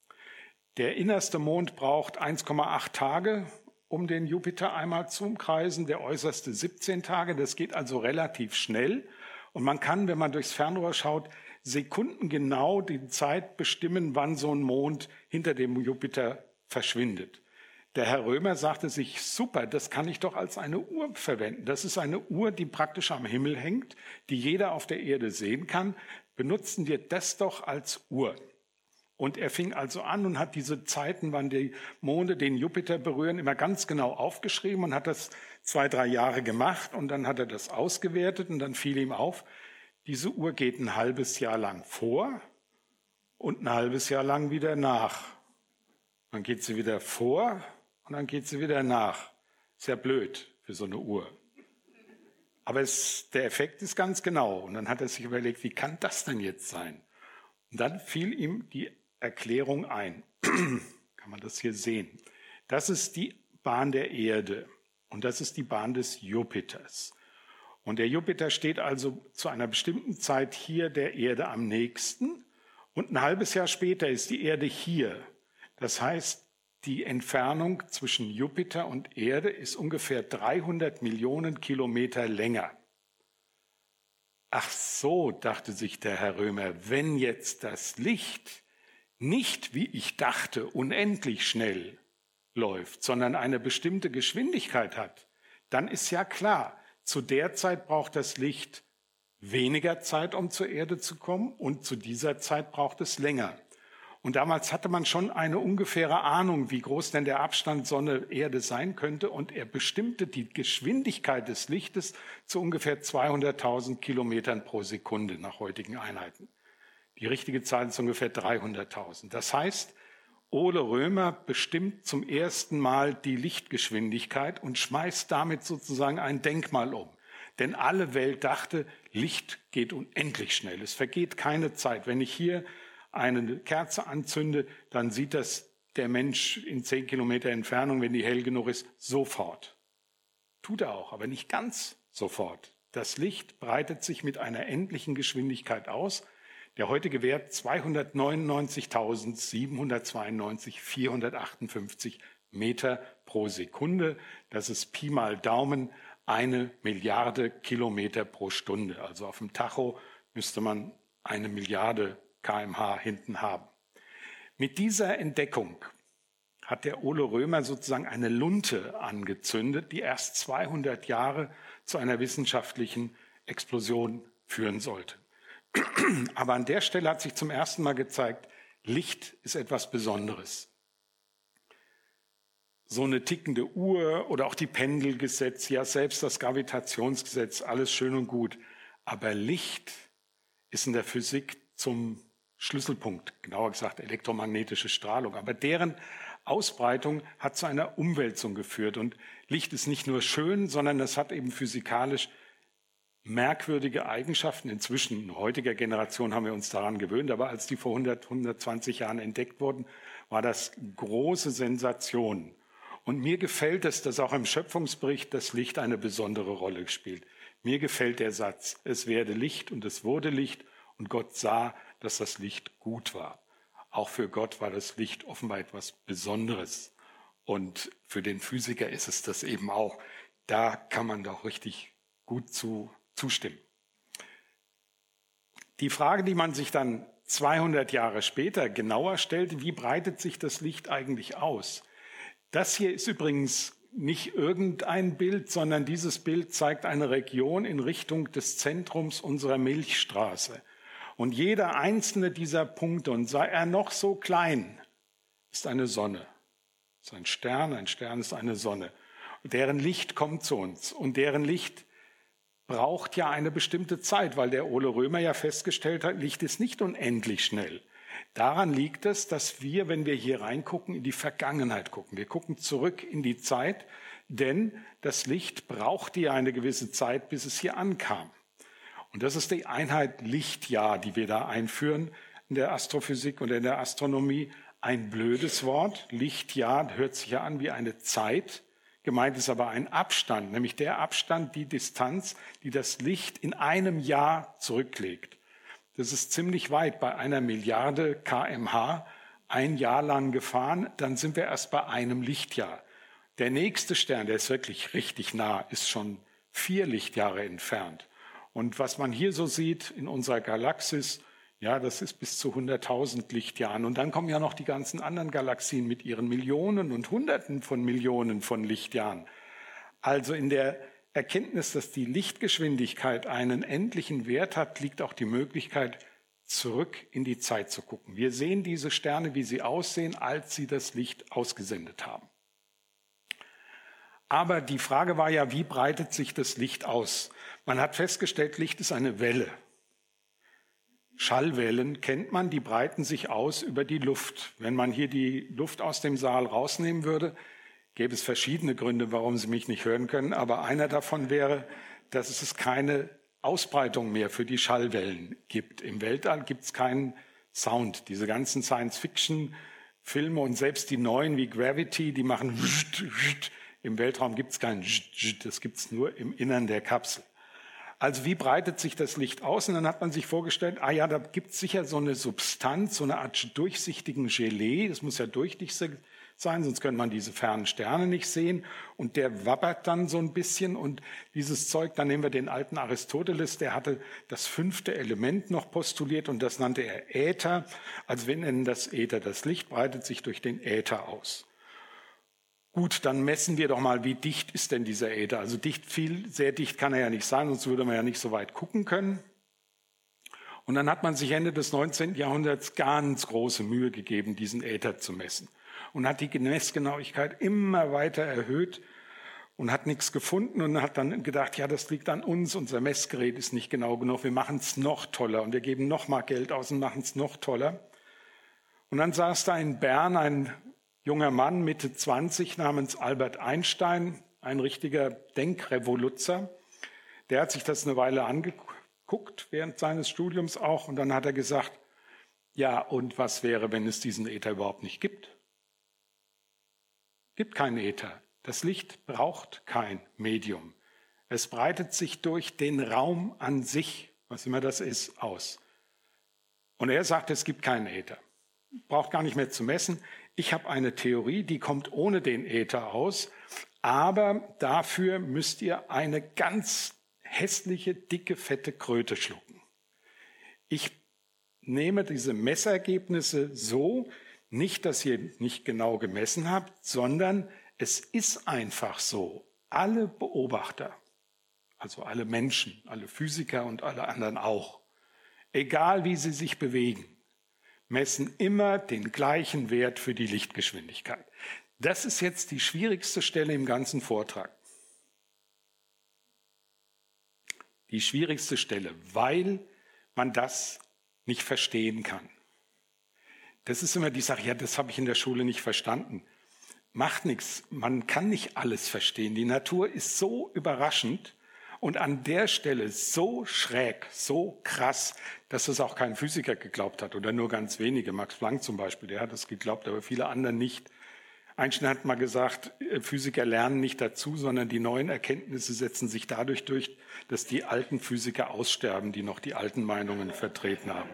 Der innerste Mond braucht 1,8 Tage, um den Jupiter einmal zu umkreisen, der äußerste 17 Tage. Das geht also relativ schnell. Und man kann, wenn man durchs Fernrohr schaut, sekundengenau die Zeit bestimmen, wann so ein Mond hinter dem Jupiter verschwindet. Der Herr Römer sagte sich, super, das kann ich doch als eine Uhr verwenden. Das ist eine Uhr, die praktisch am Himmel hängt, die jeder auf der Erde sehen kann. Benutzen wir das doch als Uhr. Und er fing also an und hat diese Zeiten, wann die Monde den Jupiter berühren, immer ganz genau aufgeschrieben und hat das 2, 3 Jahre gemacht und dann hat er das ausgewertet und dann fiel ihm auf, diese Uhr geht ein halbes Jahr lang vor und ein halbes Jahr lang wieder nach. Dann geht sie wieder vor und dann geht sie wieder nach. Ist ja blöd für so eine Uhr. Aber der Effekt ist ganz genau. Und dann hat er sich überlegt, wie kann das denn jetzt sein? Und dann fiel ihm die Erklärung ein. Kann man das hier sehen? Das ist die Bahn der Erde und das ist die Bahn des Jupiters. Und der Jupiter steht also zu einer bestimmten Zeit hier der Erde am nächsten und ein halbes Jahr später ist die Erde hier. Das heißt, die Entfernung zwischen Jupiter und Erde ist ungefähr 300 Millionen Kilometer länger. Ach so, dachte sich der Herr Römer, wenn jetzt das Licht nicht, wie ich dachte, unendlich schnell läuft, sondern eine bestimmte Geschwindigkeit hat, dann ist ja klar, zu der Zeit braucht das Licht weniger Zeit, um zur Erde zu kommen und zu dieser Zeit braucht es länger. Und damals hatte man schon eine ungefähre Ahnung, wie groß denn der Abstand Sonne-Erde sein könnte. Und er bestimmte die Geschwindigkeit des Lichtes zu ungefähr 200.000 Kilometern pro Sekunde nach heutigen Einheiten. Die richtige Zahl ist ungefähr 300.000. Das heißt, Ole Römer bestimmt zum ersten Mal die Lichtgeschwindigkeit und schmeißt damit sozusagen ein Denkmal um. Denn alle Welt dachte, Licht geht unendlich schnell. Es vergeht keine Zeit. Wenn ich hier eine Kerze anzünde, dann sieht das der Mensch in 10 Kilometer Entfernung, wenn die hell genug ist, sofort. Tut er auch, aber nicht ganz sofort. Das Licht breitet sich mit einer endlichen Geschwindigkeit aus. Der heutige Wert 299.792,458 Meter pro Sekunde. Das ist Pi mal Daumen 1 Milliarde Kilometer pro Stunde. Also auf dem Tacho müsste man 1 Milliarde km/h hinten haben. Mit dieser Entdeckung hat der Ole Römer sozusagen eine Lunte angezündet, die erst 200 Jahre zu einer wissenschaftlichen Explosion führen sollte. Aber an der Stelle hat sich zum ersten Mal gezeigt, Licht ist etwas Besonderes. So eine tickende Uhr oder auch die Pendelgesetze, ja selbst das Gravitationsgesetz, alles schön und gut. Aber Licht ist in der Physik zum Schlüsselpunkt, genauer gesagt elektromagnetische Strahlung. Aber deren Ausbreitung hat zu einer Umwälzung geführt. Und Licht ist nicht nur schön, sondern es hat eben physikalisch merkwürdige Eigenschaften. Inzwischen, in heutiger Generation, haben wir uns daran gewöhnt. Aber als die vor 120 Jahren entdeckt wurden, war das große Sensation. Und mir gefällt es, dass auch im Schöpfungsbericht das Licht eine besondere Rolle spielt. Mir gefällt der Satz, es werde Licht und es wurde Licht und Gott sah, dass das Licht gut war. Auch für Gott war das Licht offenbar etwas Besonderes. Und für den Physiker ist es das eben auch. Da kann man doch richtig gut zustimmen. Die Frage, die man sich dann 200 Jahre später genauer stellte, wie breitet sich das Licht eigentlich aus? Das hier ist übrigens nicht irgendein Bild, sondern dieses Bild zeigt eine Region in Richtung des Zentrums unserer Milchstraße. Und jeder einzelne dieser Punkte, und sei er noch so klein, ist eine Sonne. Ist ein Stern ist eine Sonne. Und deren Licht kommt zu uns. Und deren Licht braucht ja eine bestimmte Zeit, weil der Ole Römer ja festgestellt hat, Licht ist nicht unendlich schnell. Daran liegt es, dass wir, wenn wir hier reingucken, in die Vergangenheit gucken. Wir gucken zurück in die Zeit, denn das Licht brauchte ja eine gewisse Zeit, bis es hier ankam. Und das ist die Einheit Lichtjahr, die wir da einführen in der Astrophysik und in der Astronomie. Ein blödes Wort. Lichtjahr hört sich ja an wie eine Zeit. Gemeint ist aber ein Abstand, nämlich der Abstand, die Distanz, die das Licht in einem Jahr zurücklegt. Das ist ziemlich weit, bei 1 Milliarde km/h, ein Jahr lang gefahren, dann sind wir erst bei einem Lichtjahr. Der nächste Stern, der ist wirklich richtig nah, ist schon 4 Lichtjahre entfernt. Und was man hier so sieht in unserer Galaxis, ja, das ist bis zu 100.000 Lichtjahren. Und dann kommen ja noch die ganzen anderen Galaxien mit ihren Millionen und Hunderten von Millionen von Lichtjahren. Also in der Erkenntnis, dass die Lichtgeschwindigkeit einen endlichen Wert hat, liegt auch die Möglichkeit, zurück in die Zeit zu gucken. Wir sehen diese Sterne, wie sie aussehen, als sie das Licht ausgesendet haben. Aber die Frage war ja, wie breitet sich das Licht aus? Man hat festgestellt, Licht ist eine Welle. Schallwellen kennt man, die breiten sich aus über die Luft. Wenn man hier die Luft aus dem Saal rausnehmen würde, gäbe es verschiedene Gründe, warum Sie mich nicht hören können. Aber einer davon wäre, dass es keine Ausbreitung mehr für die Schallwellen gibt. Im Weltall gibt es keinen Sound. Diese ganzen Science-Fiction-Filme und selbst die neuen wie Gravity, die machen im Weltraum gibt es keinen das gibt es nur im Innern der Kapsel. Also wie breitet sich das Licht aus? Und dann hat man sich vorgestellt, da gibt es sicher so eine Substanz, so eine Art durchsichtigen Gelee. Das muss ja durchsichtig sein, sonst könnte man diese fernen Sterne nicht sehen. Und der wabbert dann so ein bisschen. Und dieses Zeug, dann nehmen wir den alten Aristoteles, der hatte das 5. Element noch postuliert und das nannte er Äther. Also wir nennen das Äther. Das Licht breitet sich durch den Äther aus. Gut, dann messen wir doch mal, wie dicht ist denn dieser Äther? Also sehr dicht kann er ja nicht sein, sonst würde man ja nicht so weit gucken können. Und dann hat man sich Ende des 19. Jahrhunderts ganz große Mühe gegeben, diesen Äther zu messen. Und hat die Messgenauigkeit immer weiter erhöht und hat nichts gefunden und hat dann gedacht, ja, das liegt an uns, unser Messgerät ist nicht genau genug, wir machen es noch toller und wir geben noch mal Geld aus und machen es noch toller. Und dann saß da in Bern ein junger Mann, Mitte 20, namens Albert Einstein, ein richtiger Denkrevoluzer. Der hat sich das eine Weile angeguckt, während seines Studiums auch, und dann hat er gesagt, ja, und was wäre, wenn es diesen Äther überhaupt nicht gibt? Es gibt keinen Äther. Das Licht braucht kein Medium. Es breitet sich durch den Raum an sich, was immer das ist, aus. Und er sagt, es gibt keinen Äther. braucht gar nicht mehr zu messen. Ich habe eine Theorie, die kommt ohne den Äther aus, aber dafür müsst ihr eine ganz hässliche, dicke, fette Kröte schlucken. Ich nehme diese Messergebnisse so, nicht, dass ihr nicht genau gemessen habt, sondern es ist einfach so. Alle Beobachter, also alle Menschen, alle Physiker und alle anderen auch, egal wie sie sich bewegen, messen immer den gleichen Wert für die Lichtgeschwindigkeit. Das ist jetzt die schwierigste Stelle im ganzen Vortrag. Die schwierigste Stelle, weil man das nicht verstehen kann. Das ist immer die Sache, ja, das habe ich in der Schule nicht verstanden. Macht nichts, man kann nicht alles verstehen. Die Natur ist so überraschend und an der Stelle so schräg, so krass, dass es auch kein Physiker geglaubt hat oder nur ganz wenige. Max Planck zum Beispiel, der hat es geglaubt, aber viele andere nicht. Einstein hat mal gesagt, Physiker lernen nicht dazu, sondern die neuen Erkenntnisse setzen sich dadurch durch, dass die alten Physiker aussterben, die noch die alten Meinungen vertreten haben.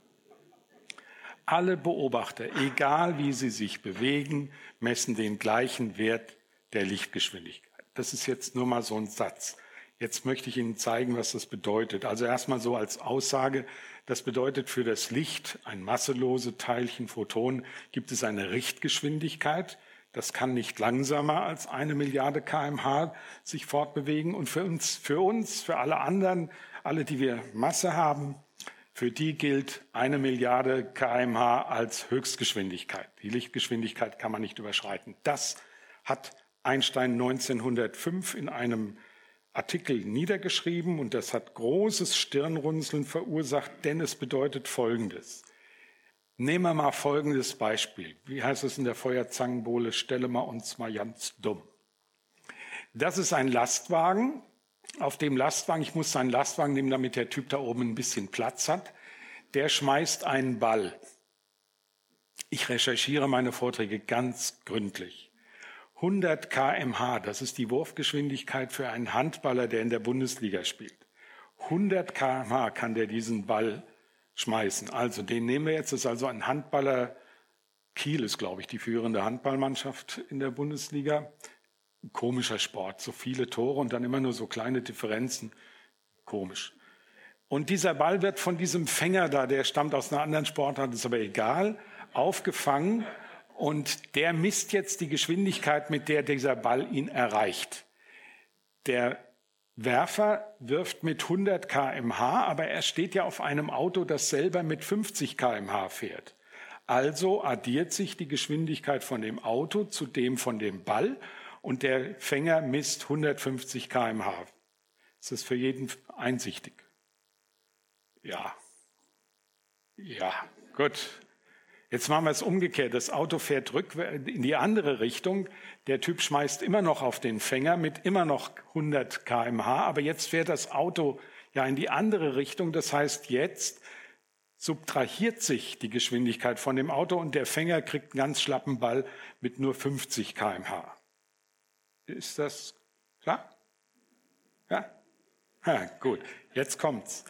Alle Beobachter, egal wie sie sich bewegen, messen den gleichen Wert der Lichtgeschwindigkeit. Das ist jetzt nur mal so ein Satz. Jetzt möchte ich Ihnen zeigen, was das bedeutet. Also erstmal so als Aussage, das bedeutet für das Licht, ein masseloses Teilchen, Photon, gibt es eine Richtgeschwindigkeit. Das kann nicht langsamer als 1 Milliarde km/h sich fortbewegen. Und für uns, für alle anderen, alle, die wir Masse haben, für die gilt 1 Milliarde km/h als Höchstgeschwindigkeit. Die Lichtgeschwindigkeit kann man nicht überschreiten. Das hat Einstein 1905 in einem Artikel niedergeschrieben und das hat großes Stirnrunzeln verursacht, denn es bedeutet Folgendes. Nehmen wir mal folgendes Beispiel. Wie heißt es in der Feuerzangenbowle? Stelle mal uns mal ganz dumm. Das ist ein Lastwagen. Auf dem Lastwagen, ich muss einen Lastwagen nehmen, damit der Typ da oben ein bisschen Platz hat. Der schmeißt einen Ball. Ich recherchiere meine Vorträge ganz gründlich. 100 km/h, das ist die Wurfgeschwindigkeit für einen Handballer, der in der Bundesliga spielt. 100 km/h kann der diesen Ball schmeißen. Also den nehmen wir jetzt, das ist also ein Handballer. Kiel ist, glaube ich, die führende Handballmannschaft in der Bundesliga. Ein komischer Sport, so viele Tore und dann immer nur so kleine Differenzen. Komisch. Und dieser Ball wird von diesem Fänger da, der stammt aus einer anderen Sportart, ist aber egal, aufgefangen. Und der misst jetzt die Geschwindigkeit, mit der dieser Ball ihn erreicht. Der Werfer wirft mit 100 km/h, aber er steht ja auf einem Auto, das selber mit 50 km/h fährt. Also addiert sich die Geschwindigkeit von dem Auto zu dem von dem Ball und der Fänger misst 150 km/h. Ist das für jeden einsichtig? Ja. Ja, gut. Jetzt machen wir es umgekehrt. Das Auto fährt in die andere Richtung. Der Typ schmeißt immer noch auf den Fänger mit immer noch 100 km/h. Aber jetzt fährt das Auto ja in die andere Richtung. Das heißt, jetzt subtrahiert sich die Geschwindigkeit von dem Auto und der Fänger kriegt einen ganz schlappen Ball mit nur 50 km/h. Ist das klar? Ja? Ja, gut. Jetzt kommt's.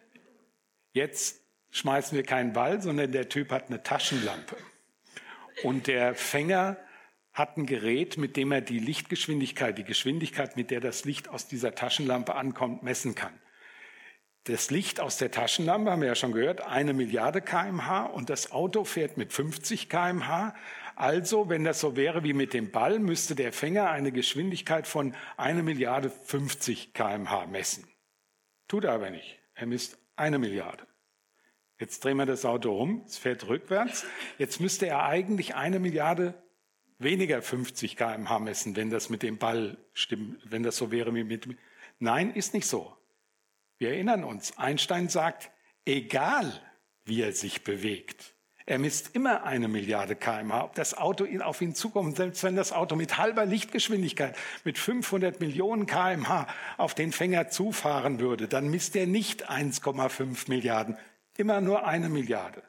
Jetzt schmeißen wir keinen Ball, sondern der Typ hat eine Taschenlampe. Und der Fänger hat ein Gerät, mit dem er die Lichtgeschwindigkeit, die Geschwindigkeit, mit der das Licht aus dieser Taschenlampe ankommt, messen kann. Das Licht aus der Taschenlampe, haben wir ja schon gehört, 1 Milliarde km/h und das Auto fährt mit 50 km/h. Also, wenn das so wäre wie mit dem Ball, müsste der Fänger eine Geschwindigkeit von 1 Milliarde 50 km/h messen. Tut er aber nicht. Er misst 1 Milliarde. Jetzt drehen wir das Auto um, es fährt rückwärts. Jetzt müsste er eigentlich 1 Milliarde weniger 50 km/h messen, wenn das mit dem Ball stimmt, wenn das so wäre wie mit... Nein, ist nicht so. Wir erinnern uns, Einstein sagt, egal wie er sich bewegt, er misst immer 1 Milliarde km/h, ob das Auto auf ihn zukommt, selbst wenn das Auto mit halber Lichtgeschwindigkeit, mit 500 Millionen km/h auf den Fänger zufahren würde, dann misst er nicht 1,5 Milliarden, immer nur 1 Milliarde.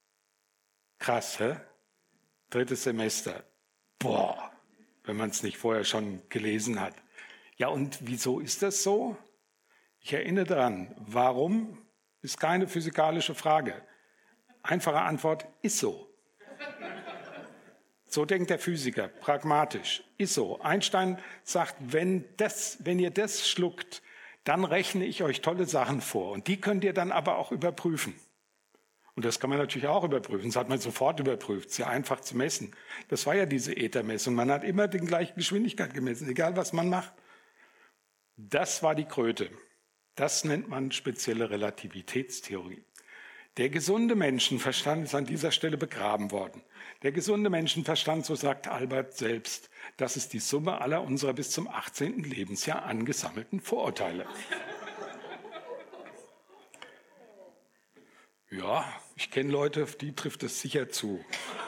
Krass, hä? 3. Semester. Boah, wenn man es nicht vorher schon gelesen hat. Ja, und wieso ist das so? Ich erinnere daran, warum ist keine physikalische Frage. Einfache Antwort, ist so. So denkt der Physiker, pragmatisch. Ist so. Einstein sagt, wenn ihr das schluckt, dann rechne ich euch tolle Sachen vor. Und die könnt ihr dann aber auch überprüfen. Und das kann man natürlich auch überprüfen. Das hat man sofort überprüft. Sehr einfach zu messen. Das war ja diese Äthermessung. Man hat immer die gleiche Geschwindigkeit gemessen, egal was man macht. Das war die Kröte. Das nennt man spezielle Relativitätstheorie. Der gesunde Menschenverstand ist an dieser Stelle begraben worden. Der gesunde Menschenverstand, so sagt Albert selbst, das ist die Summe aller unserer bis zum 18. Lebensjahr angesammelten Vorurteile. Ja, ich kenne Leute, auf die trifft es sicher zu.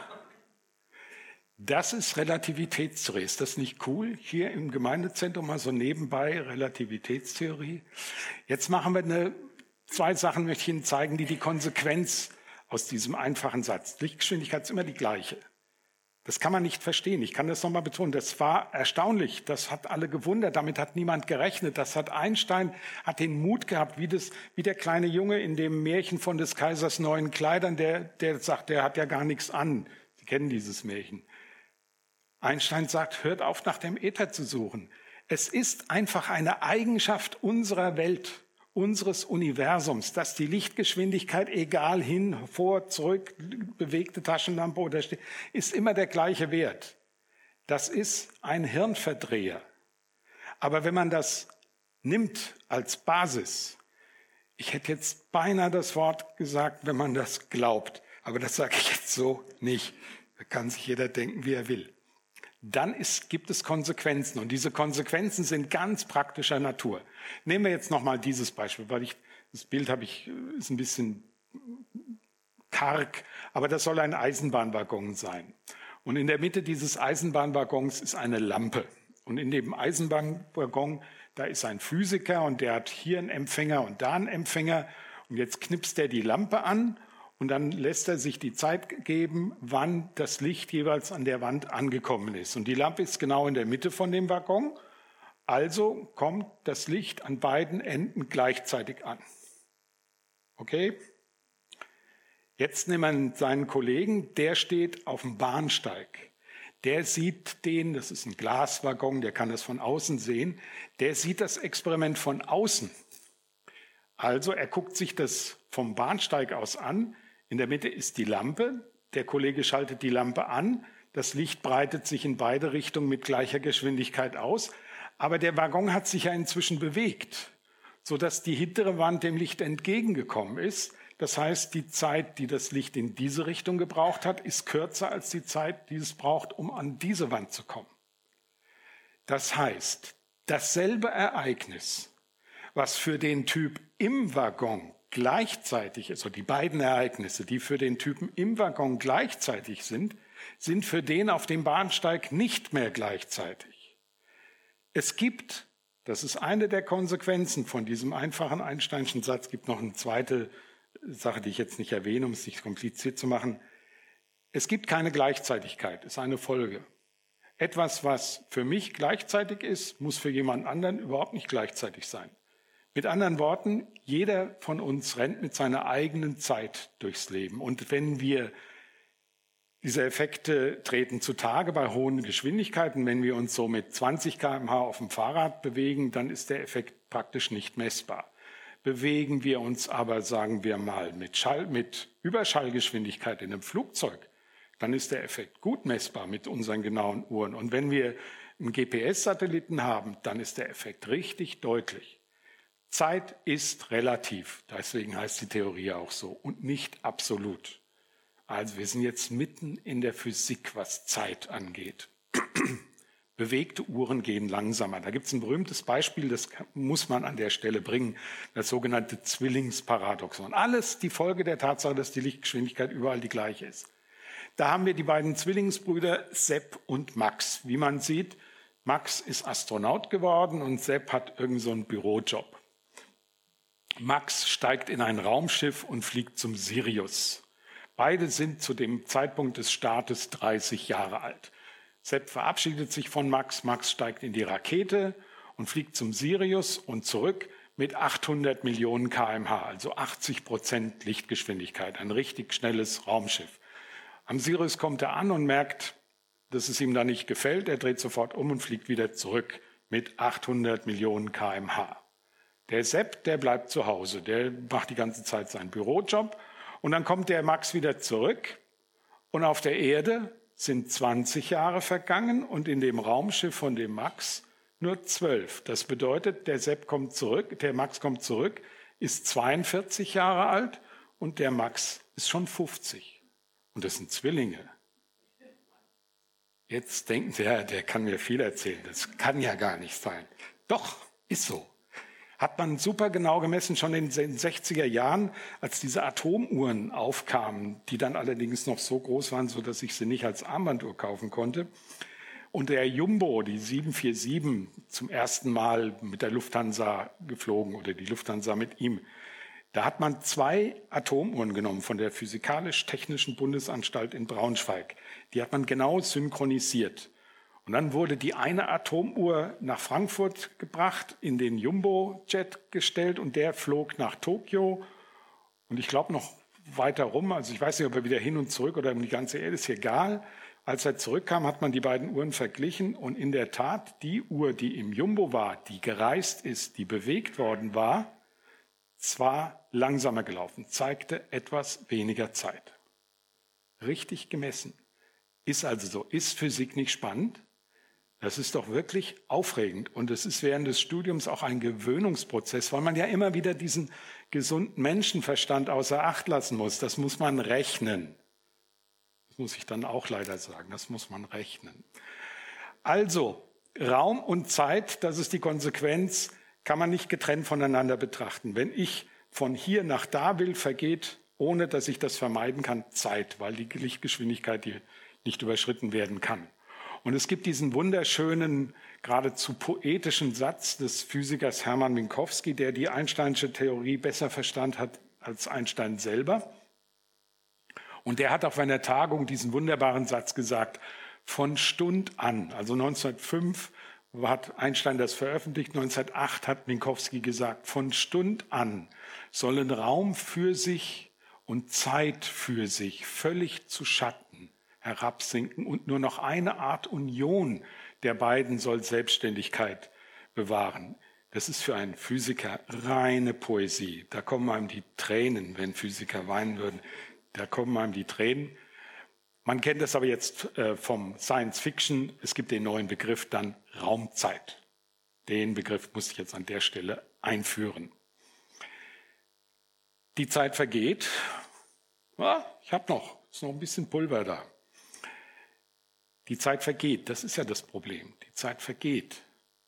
Das ist Relativitätstheorie. Ist das nicht cool? Hier im Gemeindezentrum mal so nebenbei Relativitätstheorie. Jetzt machen wir zwei Sachen, möchte ich Ihnen zeigen, die Konsequenz aus diesem einfachen Satz. Lichtgeschwindigkeit ist immer die gleiche. Das kann man nicht verstehen. Ich kann das nochmal betonen. Das war erstaunlich. Das hat alle gewundert. Damit hat niemand gerechnet. Das hat Einstein, hat den Mut gehabt, wie der kleine Junge in dem Märchen von des Kaisers neuen Kleidern, der sagt, der hat ja gar nichts an. Sie kennen dieses Märchen. Einstein sagt, hört auf, nach dem Äther zu suchen. Es ist einfach eine Eigenschaft unserer Welt, unseres Universums, dass die Lichtgeschwindigkeit, egal hin, vor, zurück, bewegte Taschenlampe oder ist immer der gleiche Wert. Das ist ein Hirnverdreher. Aber wenn man das nimmt als Basis, ich hätte jetzt beinahe das Wort gesagt, wenn man das glaubt, aber das sage ich jetzt so nicht. Da kann sich jeder denken, wie er will. Dann gibt es Konsequenzen und diese Konsequenzen sind ganz praktischer Natur. Nehmen wir jetzt nochmal dieses Beispiel, weil das Bild ist ein bisschen karg, aber das soll ein Eisenbahnwaggon sein. Und in der Mitte dieses Eisenbahnwaggons ist eine Lampe. Und in dem Eisenbahnwaggon, da ist ein Physiker und der hat hier einen Empfänger und da einen Empfänger. Und jetzt knipst er die Lampe an. Und dann lässt er sich die Zeit geben, wann das Licht jeweils an der Wand angekommen ist. Und die Lampe ist genau in der Mitte von dem Waggon. Also kommt das Licht an beiden Enden gleichzeitig an. Okay? Jetzt nehmen wir seinen Kollegen, der steht auf dem Bahnsteig. Der sieht das ist ein Glaswaggon, der kann das von außen sehen. Der sieht das Experiment von außen. Also er guckt sich das vom Bahnsteig aus an. In der Mitte ist die Lampe. Der Kollege schaltet die Lampe an. Das Licht breitet sich in beide Richtungen mit gleicher Geschwindigkeit aus. Aber der Waggon hat sich ja inzwischen bewegt, sodass die hintere Wand dem Licht entgegengekommen ist. Das heißt, die Zeit, die das Licht in diese Richtung gebraucht hat, ist kürzer als die Zeit, die es braucht, um an diese Wand zu kommen. Das heißt, dasselbe Ereignis, was für den Typ im Waggon gleichzeitig ist, also die beiden Ereignisse, die für den Typen im Waggon gleichzeitig sind für den auf dem Bahnsteig nicht mehr gleichzeitig. Es gibt, das ist eine der Konsequenzen von diesem einfachen Einsteinschen Satz, gibt noch eine zweite Sache, die ich jetzt nicht erwähne, um es nicht kompliziert zu machen. Es gibt keine Gleichzeitigkeit, ist eine Folge. Etwas, was für mich gleichzeitig ist, muss für jemand anderen überhaupt nicht gleichzeitig sein. Mit anderen Worten, jeder von uns rennt mit seiner eigenen Zeit durchs Leben. Und wenn diese Effekte treten zutage bei hohen Geschwindigkeiten, wenn wir uns so mit 20 km/h auf dem Fahrrad bewegen, dann ist der Effekt praktisch nicht messbar. Bewegen wir uns aber, sagen wir mal, mit Überschallgeschwindigkeit in einem Flugzeug, dann ist der Effekt gut messbar mit unseren genauen Uhren. Und wenn wir einen GPS-Satelliten haben, dann ist der Effekt richtig deutlich. Zeit ist relativ, deswegen heißt die Theorie auch so, und nicht absolut. Also wir sind jetzt mitten in der Physik, was Zeit angeht. Bewegte Uhren gehen langsamer. Da gibt es ein berühmtes Beispiel, das muss man an der Stelle bringen, das sogenannte Zwillingsparadoxon. Alles die Folge der Tatsache, dass die Lichtgeschwindigkeit überall die gleiche ist. Da haben wir die beiden Zwillingsbrüder Sepp und Max. Wie man sieht, Max ist Astronaut geworden und Sepp hat irgend so einen Bürojob. Max steigt in ein Raumschiff und fliegt zum Sirius. Beide sind zu dem Zeitpunkt des Startes 30 Jahre alt. Sepp verabschiedet sich von Max. Max steigt in die Rakete und fliegt zum Sirius und zurück mit 800 Millionen km/h, also 80% Lichtgeschwindigkeit. Ein richtig schnelles Raumschiff. Am Sirius kommt er an und merkt, dass es ihm da nicht gefällt. Er dreht sofort um und fliegt wieder zurück mit 800 Millionen km/h. Der Sepp, der bleibt zu Hause, der macht die ganze Zeit seinen Bürojob und dann kommt der Max wieder zurück und auf der Erde sind 20 Jahre vergangen und in dem Raumschiff von dem Max nur 12. Das bedeutet, der Sepp kommt zurück, der Max kommt zurück, ist 42 Jahre alt und der Max ist schon 50. Und das sind Zwillinge. Jetzt denken Sie, ja, der kann mir viel erzählen. Das kann ja gar nicht sein. Doch, ist so. Hat man super genau gemessen, schon in den 60er Jahren, als diese Atomuhren aufkamen, die dann allerdings noch so groß waren, sodass ich sie nicht als Armbanduhr kaufen konnte. Und der Jumbo, die 747, zum ersten Mal mit der Lufthansa geflogen oder die Lufthansa mit ihm. Da hat man 2 Atomuhren genommen von der Physikalisch-Technischen Bundesanstalt in Braunschweig. Die hat man genau synchronisiert. Und dann wurde die eine Atomuhr nach Frankfurt gebracht, in den Jumbo-Jet gestellt und der flog nach Tokio und ich glaube noch weiter rum, also ich weiß nicht, ob er wieder hin und zurück oder um die ganze Erde, ist egal. Als er zurückkam, hat man die beiden Uhren verglichen und in der Tat, die Uhr, die im Jumbo war, die gereist ist, die bewegt worden war, zwar langsamer gelaufen, zeigte etwas weniger Zeit. Richtig gemessen. Ist also so, ist Physik nicht spannend? Das ist doch wirklich aufregend und es ist während des Studiums auch ein Gewöhnungsprozess, weil man ja immer wieder diesen gesunden Menschenverstand außer Acht lassen muss. Das muss man rechnen. Das muss ich dann auch leider sagen, das muss man rechnen. Also, Raum und Zeit, das ist die Konsequenz, kann man nicht getrennt voneinander betrachten. Wenn ich von hier nach da will, vergeht, ohne dass ich das vermeiden kann, Zeit, weil die Lichtgeschwindigkeit hier nicht überschritten werden kann. Und es gibt diesen wunderschönen, geradezu poetischen Satz des Physikers Hermann Minkowski, der die Einsteinsche Theorie besser verstanden hat als Einstein selber. Und der hat auf einer Tagung diesen wunderbaren Satz gesagt, von Stund an, also 1905 hat Einstein das veröffentlicht, 1908 hat Minkowski gesagt, von Stund an sollen Raum für sich und Zeit für sich völlig zu Schatten herabsinken und nur noch eine Art Union der beiden soll Selbstständigkeit bewahren. Das ist für einen Physiker reine Poesie. Da kommen einem die Tränen, wenn Physiker weinen würden. Da kommen einem die Tränen. Man kennt das aber jetzt vom Science Fiction. Es gibt den neuen Begriff dann Raumzeit. Den Begriff muss ich jetzt an der Stelle einführen. Die Zeit vergeht. Ja, ich habe ist noch ein bisschen Pulver da. Die Zeit vergeht, das ist ja das Problem. Die Zeit vergeht.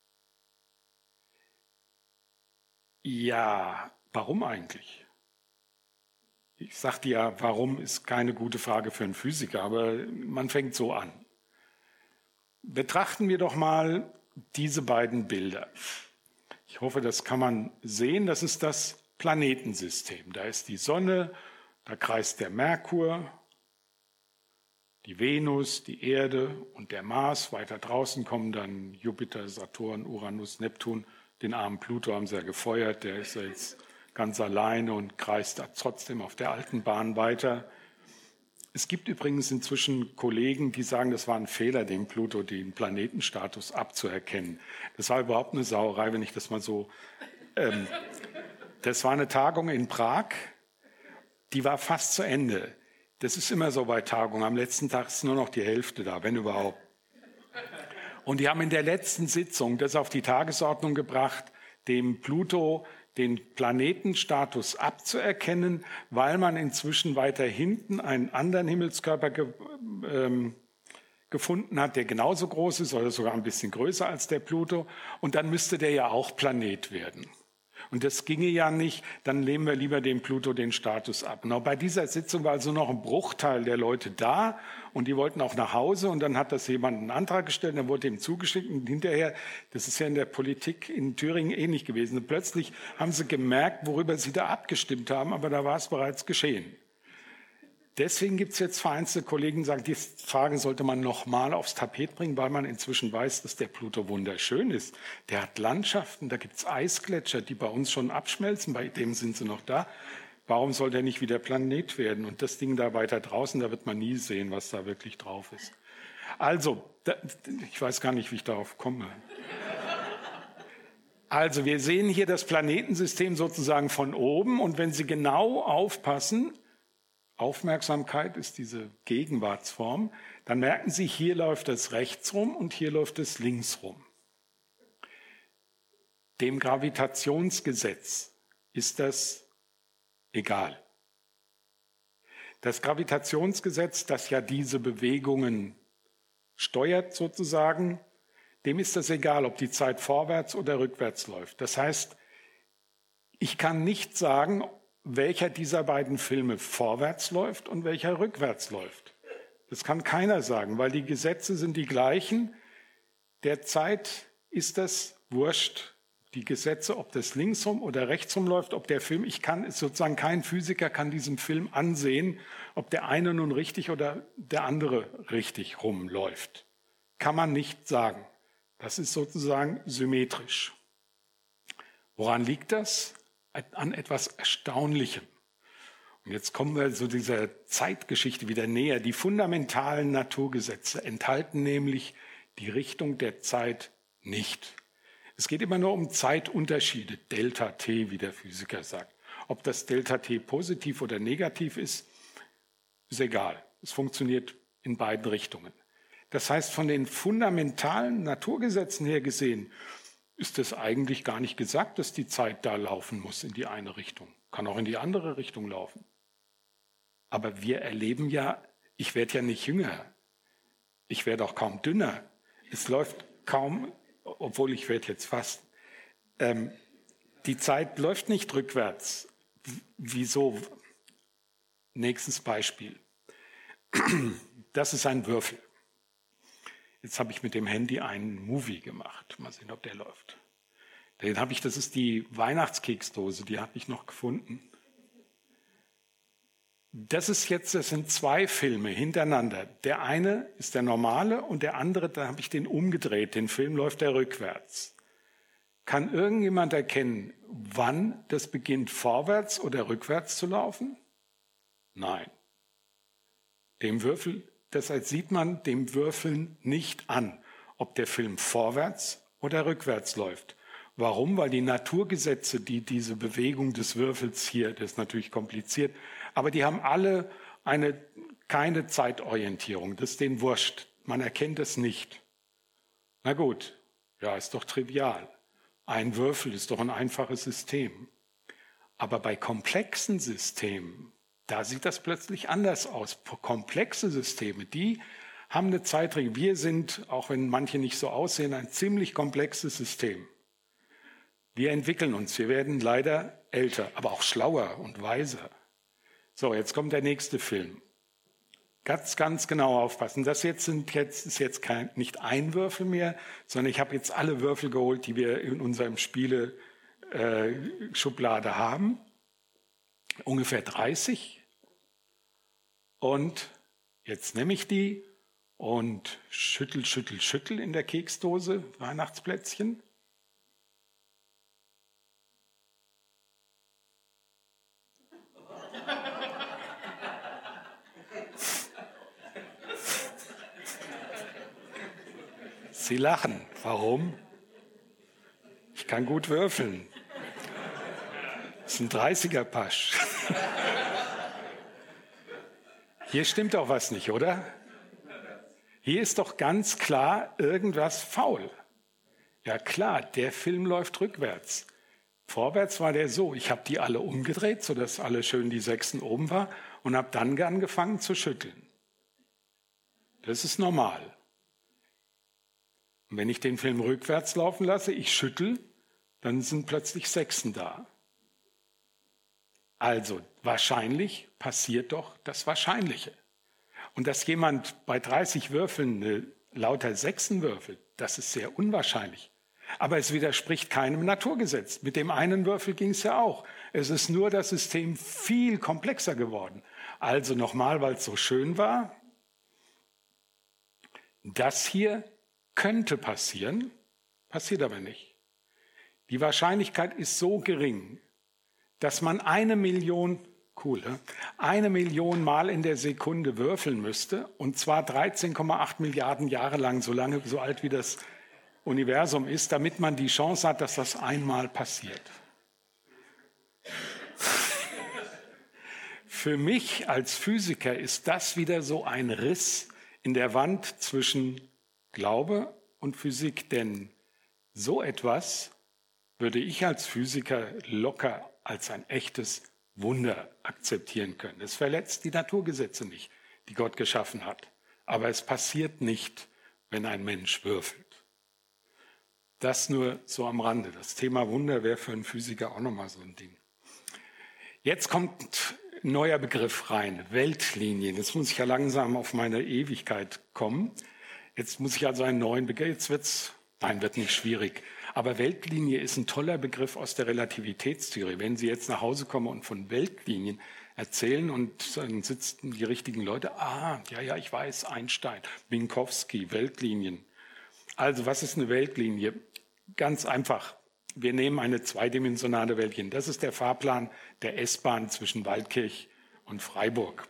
Ja, warum eigentlich? Ich sagte ja, warum ist keine gute Frage für einen Physiker, aber man fängt so an. Betrachten wir doch mal diese beiden Bilder. Ich hoffe, das kann man sehen. Das ist das Planetensystem. Da ist die Sonne, da kreist der Merkur, die Venus, die Erde und der Mars. Weiter draußen kommen dann Jupiter, Saturn, Uranus, Neptun. Den armen Pluto haben sie ja gefeuert, der ist ja jetzt ganz alleine und kreist da trotzdem auf der alten Bahn weiter. Es gibt übrigens inzwischen Kollegen, die sagen, das war ein Fehler, dem Pluto den Planetenstatus abzuerkennen. Das war überhaupt eine Sauerei, wenn ich das mal so... das war eine Tagung in Prag, die war fast zu Ende. Das ist immer so bei Tagungen. Am letzten Tag ist nur noch die Hälfte da, wenn überhaupt. Und die haben in der letzten Sitzung das auf die Tagesordnung gebracht, dem Pluto den Planetenstatus abzuerkennen, weil man inzwischen weiter hinten einen anderen Himmelskörper gefunden hat, der genauso groß ist oder sogar ein bisschen größer als der Pluto. Und dann müsste der ja auch Planet werden. Und das ginge ja nicht, dann nehmen wir lieber dem Pluto den Status ab. Und auch bei dieser Sitzung war also noch ein Bruchteil der Leute da und die wollten auch nach Hause und dann hat das jemand einen Antrag gestellt, dann wurde ihm zugeschickt und hinterher, das ist ja in der Politik in Thüringen ähnlich gewesen. Und plötzlich haben sie gemerkt, worüber sie da abgestimmt haben, aber da war es bereits geschehen. Deswegen gibt es jetzt vereinzelte Kollegen, die sagen, die Frage sollte man nochmal aufs Tapet bringen, weil man inzwischen weiß, dass der Pluto wunderschön ist. Der hat Landschaften, da gibt es Eisgletscher, die bei uns schon abschmelzen, bei dem sind sie noch da. Warum soll der nicht wieder Planet werden? Und das Ding da weiter draußen, da wird man nie sehen, was da wirklich drauf ist. Also, ich weiß gar nicht, wie ich darauf komme. Also, wir sehen hier das Planetensystem sozusagen von oben und wenn Sie genau aufpassen, Aufmerksamkeit ist diese Gegenwartsform, dann merken Sie, hier läuft es rechts rum und hier läuft es links rum. Dem Gravitationsgesetz ist das egal. Das Gravitationsgesetz, das ja diese Bewegungen steuert sozusagen, dem ist das egal, ob die Zeit vorwärts oder rückwärts läuft. Das heißt, ich kann nicht sagen, welcher dieser beiden Filme vorwärts läuft und welcher rückwärts läuft. Das kann keiner sagen, weil die Gesetze sind die gleichen. Der Zeit ist das wurscht. Die Gesetze, ob das linksrum oder rechtsrum läuft, ob der Film, sozusagen kein Physiker kann diesen Film ansehen, ob der eine nun richtig oder der andere richtig rumläuft. Kann man nicht sagen. Das ist sozusagen symmetrisch. Woran liegt das? An etwas Erstaunlichem. Und jetzt kommen wir zu dieser Zeitgeschichte wieder näher. Die fundamentalen Naturgesetze enthalten nämlich die Richtung der Zeit nicht. Es geht immer nur um Zeitunterschiede, Delta T, wie der Physiker sagt. Ob das Delta T positiv oder negativ ist egal. Es funktioniert in beiden Richtungen. Das heißt, von den fundamentalen Naturgesetzen her gesehen, ist es eigentlich gar nicht gesagt, dass die Zeit da laufen muss in die eine Richtung. Kann auch in die andere Richtung laufen. Aber wir erleben ja, ich werde ja nicht jünger. Ich werde auch kaum dünner. Es läuft kaum, obwohl ich werde jetzt fast. Die Zeit läuft nicht rückwärts. Wieso? Nächstes Beispiel. Das ist ein Würfel. Jetzt habe ich mit dem Handy einen Movie gemacht. Mal sehen, ob der läuft. Das ist die Weihnachtskeksdose, die habe ich noch gefunden. Das sind 2 Filme hintereinander. Der eine ist der normale und der andere, da habe ich den umgedreht. Den Film läuft der rückwärts. Kann irgendjemand erkennen, wann das beginnt, vorwärts oder rückwärts zu laufen? Nein. Deshalb sieht man dem Würfeln nicht an, ob der Film vorwärts oder rückwärts läuft. Warum? Weil die Naturgesetze, die diese Bewegung des Würfels hier, das ist natürlich kompliziert, aber die haben alle keine Zeitorientierung. Das ist denen wurscht. Man erkennt es nicht. Na gut, ja, ist doch trivial. Ein Würfel ist doch ein einfaches System. Aber bei komplexen Systemen, da sieht das plötzlich anders aus. Komplexe Systeme, die haben eine Zeitregel. Wir sind, auch wenn manche nicht so aussehen, ein ziemlich komplexes System. Wir entwickeln uns, wir werden leider älter, aber auch schlauer und weiser. So, jetzt kommt der nächste Film. Ganz, ganz genau aufpassen. Das ist jetzt nicht ein Würfel mehr, sondern ich habe jetzt alle Würfel geholt, die wir in unserem Spiele-Schublade haben. Ungefähr 30. Und jetzt nehme ich die und schüttel in der Keksdose, Weihnachtsplätzchen. Sie lachen. Warum? Ich kann gut würfeln. Das ist ein 30er-Pasch. Hier stimmt doch was nicht, oder? Hier ist doch ganz klar irgendwas faul. Ja klar, der Film läuft rückwärts. Vorwärts war der so, ich habe die alle umgedreht, sodass alle schön die Sechsen oben war und habe dann angefangen zu schütteln. Das ist normal. Und wenn ich den Film rückwärts laufen lasse, ich schüttel, dann sind plötzlich Sechsen da. Also wahrscheinlich passiert doch das Wahrscheinliche. Und dass jemand bei 30 Würfeln lauter Sechsen würfelt, das ist sehr unwahrscheinlich. Aber es widerspricht keinem Naturgesetz. Mit dem einen Würfel ging es ja auch. Es ist nur das System viel komplexer geworden. Also nochmal, weil es so schön war, das hier könnte passieren, passiert aber nicht. Die Wahrscheinlichkeit ist so gering, dass man 1 Million cool, ne? 1 Million Mal in der Sekunde würfeln müsste, und zwar 13,8 Milliarden Jahre lang, so alt wie das Universum ist, damit man die Chance hat, dass das einmal passiert. Für mich als Physiker ist das wieder so ein Riss in der Wand zwischen Glaube und Physik, denn so etwas würde ich als Physiker locker als ein echtes Wunder akzeptieren können. Es verletzt die Naturgesetze nicht, die Gott geschaffen hat, aber es passiert nicht, wenn ein Mensch würfelt. Das nur so am Rande. Das Thema Wunder wäre für einen Physiker auch nochmal so ein Ding. Jetzt kommt ein neuer Begriff rein, Weltlinien. Jetzt muss ich ja langsam auf meine Ewigkeit kommen. Jetzt muss ich also einen neuen Begriff, wird nicht schwierig. Aber Weltlinie ist ein toller Begriff aus der Relativitätstheorie. Wenn Sie jetzt nach Hause kommen und von Weltlinien erzählen und dann sitzen die richtigen Leute, ja, ich weiß, Einstein, Minkowski, Weltlinien. Also was ist eine Weltlinie? Ganz einfach. Wir nehmen eine zweidimensionale Weltlinie. Das ist der Fahrplan der S-Bahn zwischen Waldkirch und Freiburg.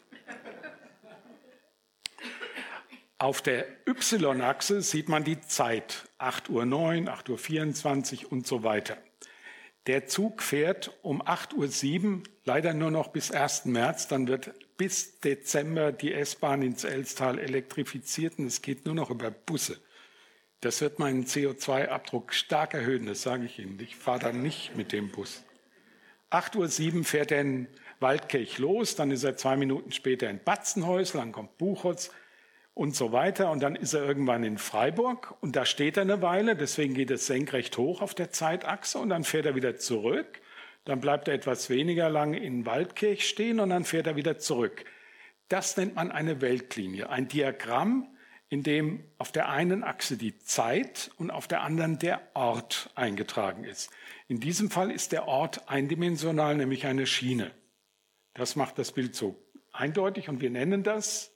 Auf der Y-Achse sieht man die Zeit, 8:09 Uhr, 8:24 Uhr und so weiter. Der Zug fährt um 8:07 Uhr, leider nur noch bis 1. März, dann wird bis Dezember die S-Bahn ins Elstal elektrifiziert und es geht nur noch über Busse. Das wird meinen CO2-Abdruck stark erhöhen, das sage ich Ihnen. Ich fahre dann nicht mit dem Bus. 8:07 Uhr fährt er in Waldkirch los, dann ist er 2 Minuten später in Batzenhäusl, dann kommt Buchholz und so weiter. Und dann ist er irgendwann in Freiburg und da steht er eine Weile, deswegen geht es senkrecht hoch auf der Zeitachse und dann fährt er wieder zurück. Dann bleibt er etwas weniger lang in Waldkirch stehen und dann fährt er wieder zurück. Das nennt man eine Weltlinie, ein Diagramm, in dem auf der einen Achse die Zeit und auf der anderen der Ort eingetragen ist. In diesem Fall ist der Ort eindimensional, nämlich eine Schiene. Das macht das Bild so eindeutig und wir nennen das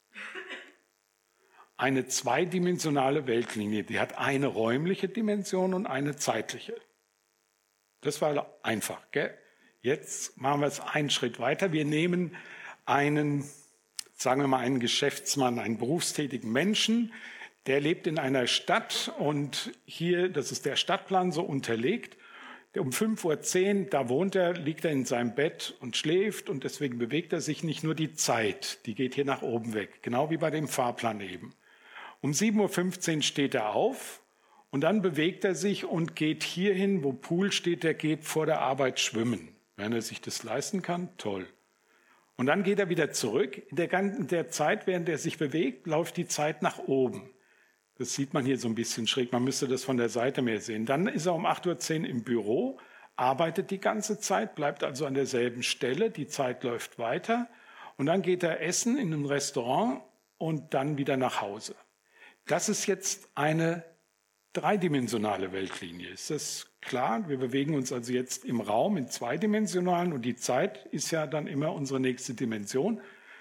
eine zweidimensionale Weltlinie. Die hat eine räumliche Dimension und eine zeitliche. Das war einfach, gell? Jetzt machen wir es einen Schritt weiter. Wir nehmen einen Geschäftsmann, einen berufstätigen Menschen, der lebt in einer Stadt und hier, das ist der Stadtplan so unterlegt. Um 5:10 Uhr, da wohnt er, liegt er in seinem Bett und schläft und deswegen bewegt er sich nicht, nur die Zeit, die geht hier nach oben weg, genau wie bei dem Fahrplan eben. Um 7:15 Uhr steht er auf und dann bewegt er sich und geht hierhin, wo Pool steht, der geht vor der Arbeit schwimmen. Wenn er sich das leisten kann, toll. Und dann geht er wieder zurück. In der Zeit, während er sich bewegt, läuft die Zeit nach oben. Das sieht man hier so ein bisschen schräg. Man müsste das von der Seite mehr sehen. Dann ist er um 8:10 Uhr im Büro, arbeitet die ganze Zeit, bleibt also an derselben Stelle. Die Zeit läuft weiter. Und dann geht er essen in einem Restaurant und dann wieder nach Hause. Das ist jetzt eine dreidimensionale Weltlinie. Ist das klar? Wir bewegen uns also jetzt im Raum in zweidimensionalen und die Zeit ist ja dann immer unsere nächste Dimension.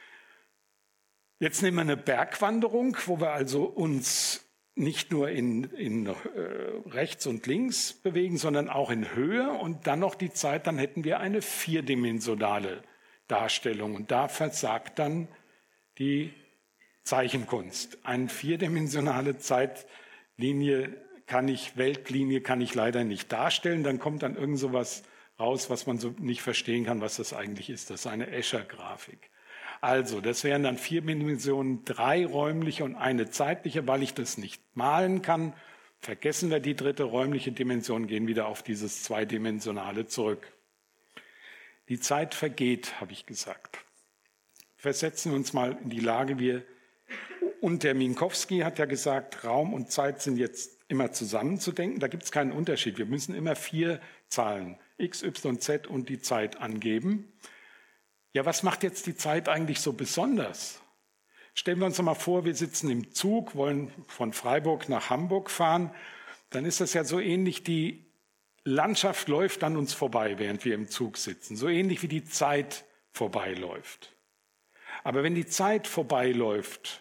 Jetzt nehmen wir eine Bergwanderung, wo wir also uns nicht nur in rechts und links bewegen, sondern auch in Höhe und dann noch die Zeit, dann hätten wir eine vierdimensionale Darstellung und da versagt dann die Zeichenkunst. Eine vierdimensionale Zeitlinie Weltlinie kann ich leider nicht darstellen. Dann kommt dann irgend sowas raus, was man so nicht verstehen kann, was das eigentlich ist. Das ist eine Escher-Grafik. Also, das wären dann 4 Dimensionen, 3 räumliche und eine zeitliche. Weil ich das nicht malen kann, vergessen wir die dritte räumliche Dimension, gehen wieder auf dieses zweidimensionale zurück. Die Zeit vergeht, habe ich gesagt. Versetzen wir uns mal in die Lage, und der Minkowski hat ja gesagt, Raum und Zeit sind jetzt immer zusammenzudenken. Da gibt es keinen Unterschied. Wir müssen immer 4 Zahlen, X, Y, Z und die Zeit angeben. Ja, was macht jetzt die Zeit eigentlich so besonders? Stellen wir uns noch mal vor, wir sitzen im Zug, wollen von Freiburg nach Hamburg fahren. Dann ist das ja so ähnlich, die Landschaft läuft an uns vorbei, während wir im Zug sitzen. So ähnlich wie die Zeit vorbeiläuft. Aber wenn die Zeit vorbeiläuft,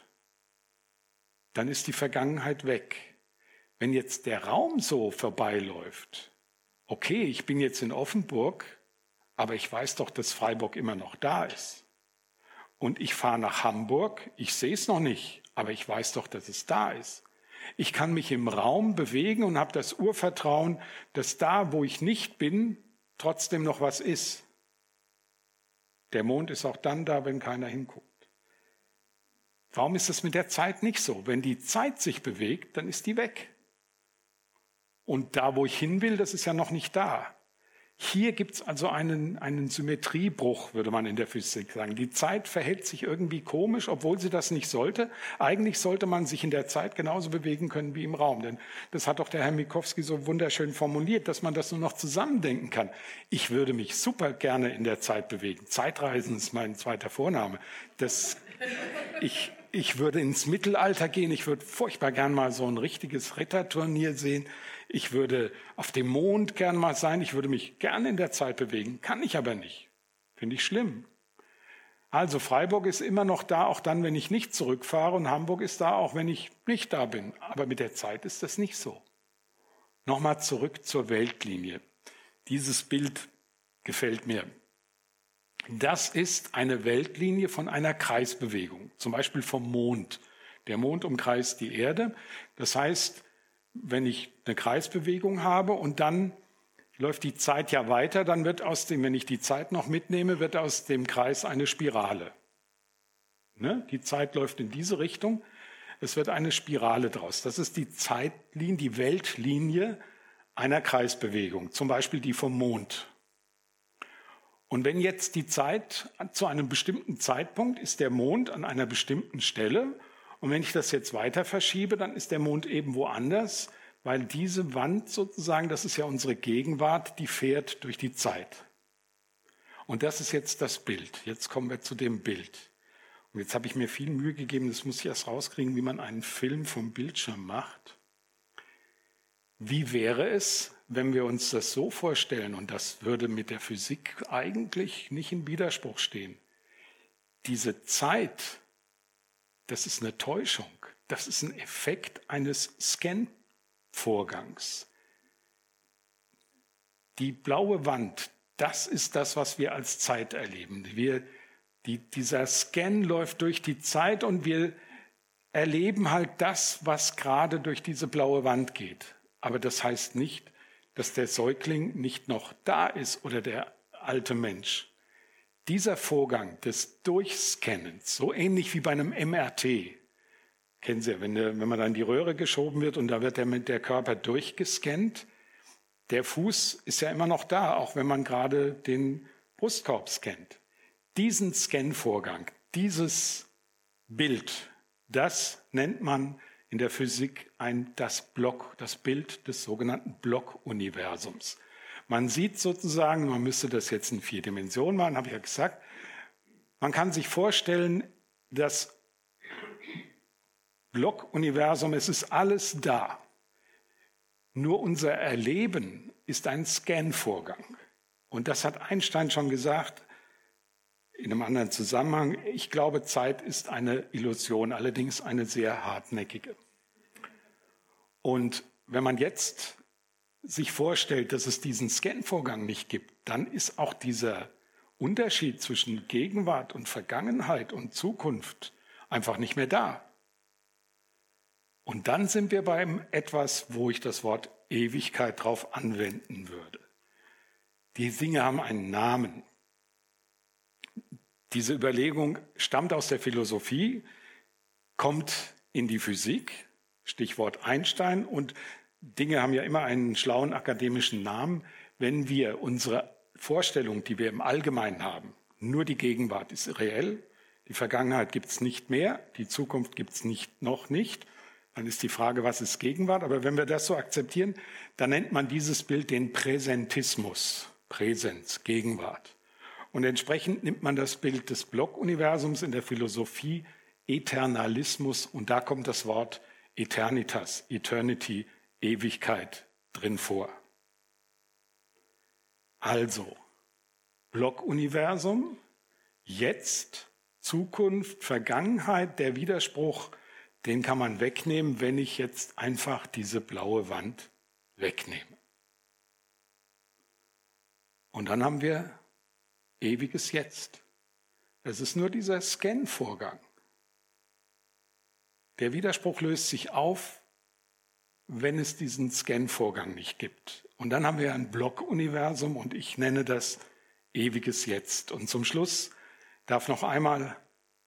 dann ist die Vergangenheit weg. Wenn jetzt der Raum so vorbeiläuft, okay, ich bin jetzt in Offenburg, aber ich weiß doch, dass Freiburg immer noch da ist. Und ich fahre nach Hamburg, ich sehe es noch nicht, aber ich weiß doch, dass es da ist. Ich kann mich im Raum bewegen und habe das Urvertrauen, dass da, wo ich nicht bin, trotzdem noch was ist. Der Mond ist auch dann da, wenn keiner hinguckt. Warum ist es mit der Zeit nicht so? Wenn die Zeit sich bewegt, dann ist die weg. Und da, wo ich hin will, das ist ja noch nicht da. Hier gibt es also einen Symmetriebruch, würde man in der Physik sagen. Die Zeit verhält sich irgendwie komisch, obwohl sie das nicht sollte. Eigentlich sollte man sich in der Zeit genauso bewegen können wie im Raum. Denn das hat doch der Herr Minkowski so wunderschön formuliert, dass man das nur noch zusammendenken kann. Ich würde mich super gerne in der Zeit bewegen. Zeitreisen ist mein zweiter Vorname. Ich würde ins Mittelalter gehen. Ich würde furchtbar gern mal so ein richtiges Ritterturnier sehen. Ich würde auf dem Mond gern mal sein. Ich würde mich gerne in der Zeit bewegen. Kann ich aber nicht. Finde ich schlimm. Also Freiburg ist immer noch da, auch dann, wenn ich nicht zurückfahre. Und Hamburg ist da, auch wenn ich nicht da bin. Aber mit der Zeit ist das nicht so. Nochmal zurück zur Weltlinie. Dieses Bild gefällt mir. Das ist eine Weltlinie von einer Kreisbewegung, zum Beispiel vom Mond. Der Mond umkreist die Erde. Das heißt, wenn ich eine Kreisbewegung habe und dann läuft die Zeit ja weiter, dann wird aus dem, wenn ich die Zeit noch mitnehme, wird aus dem Kreis eine Spirale. Ne? Die Zeit läuft in diese Richtung, es wird eine Spirale draus. Das ist die Zeitlinie, die Weltlinie einer Kreisbewegung, zum Beispiel die vom Mond. Und wenn jetzt die Zeit zu einem bestimmten Zeitpunkt ist der Mond an einer bestimmten Stelle und wenn ich das jetzt weiter verschiebe, dann ist der Mond eben woanders, weil diese Wand sozusagen, das ist ja unsere Gegenwart, die fährt durch die Zeit. Und das ist jetzt das Bild. Jetzt kommen wir zu dem Bild. Und jetzt habe ich mir viel Mühe gegeben, das muss ich erst rauskriegen, wie man einen Film vom Bildschirm macht. Wie wäre es, wenn wir uns das so vorstellen, und das würde mit der Physik eigentlich nicht in Widerspruch stehen. Diese Zeit, das ist eine Täuschung, das ist ein Effekt eines Scan-Vorgangs. Die blaue Wand, das ist das, was wir als Zeit erleben. Dieser Scan läuft durch die Zeit und wir erleben halt das, was gerade durch diese blaue Wand geht. Aber das heißt nicht, dass der Säugling nicht noch da ist oder der alte Mensch. Dieser Vorgang des Durchscannens, so ähnlich wie bei einem MRT, kennen Sie ja, wenn man dann in die Röhre geschoben wird und da wird der Körper durchgescannt, der Fuß ist ja immer noch da, auch wenn man gerade den Brustkorb scannt. Diesen Scan-Vorgang, dieses Bild, das nennt man in der Physik das Bild des sogenannten Block-Universums. Man sieht sozusagen, man müsste das jetzt in 4 Dimensionen machen, habe ich ja gesagt. Man kann sich vorstellen, das Block-Universum, es ist alles da. Nur unser Erleben ist ein Scan-Vorgang. Und das hat Einstein schon gesagt, in einem anderen Zusammenhang. Ich glaube, Zeit ist eine Illusion, allerdings eine sehr hartnäckige. Und wenn man jetzt sich vorstellt, dass es diesen Scan-Vorgang nicht gibt, dann ist auch dieser Unterschied zwischen Gegenwart und Vergangenheit und Zukunft einfach nicht mehr da. Und dann sind wir beim etwas, wo ich das Wort Ewigkeit drauf anwenden würde. Die Dinge haben einen Namen. Diese Überlegung stammt aus der Philosophie, kommt in die Physik, Stichwort Einstein, und Dinge haben ja immer einen schlauen akademischen Namen. Wenn wir unsere Vorstellung, die wir im Allgemeinen haben, nur die Gegenwart ist reell, die Vergangenheit gibt es nicht mehr, die Zukunft gibt es noch nicht, dann ist die Frage, was ist Gegenwart? Aber wenn wir das so akzeptieren, dann nennt man dieses Bild den Präsentismus, Präsenz, Gegenwart. Und entsprechend nimmt man das Bild des Block-Universums in der Philosophie Eternalismus, und da kommt das Wort Eternitas, Eternity, Ewigkeit drin vor. Also, Block-Universum, jetzt, Zukunft, Vergangenheit, der Widerspruch, den kann man wegnehmen, wenn ich jetzt einfach diese blaue Wand wegnehme. Und dann haben wir ewiges Jetzt. Es ist nur dieser Scan-Vorgang. Der Widerspruch löst sich auf, wenn es diesen Scan-Vorgang nicht gibt. Und dann haben wir ein Blockuniversum und ich nenne das ewiges Jetzt. Und zum Schluss darf noch einmal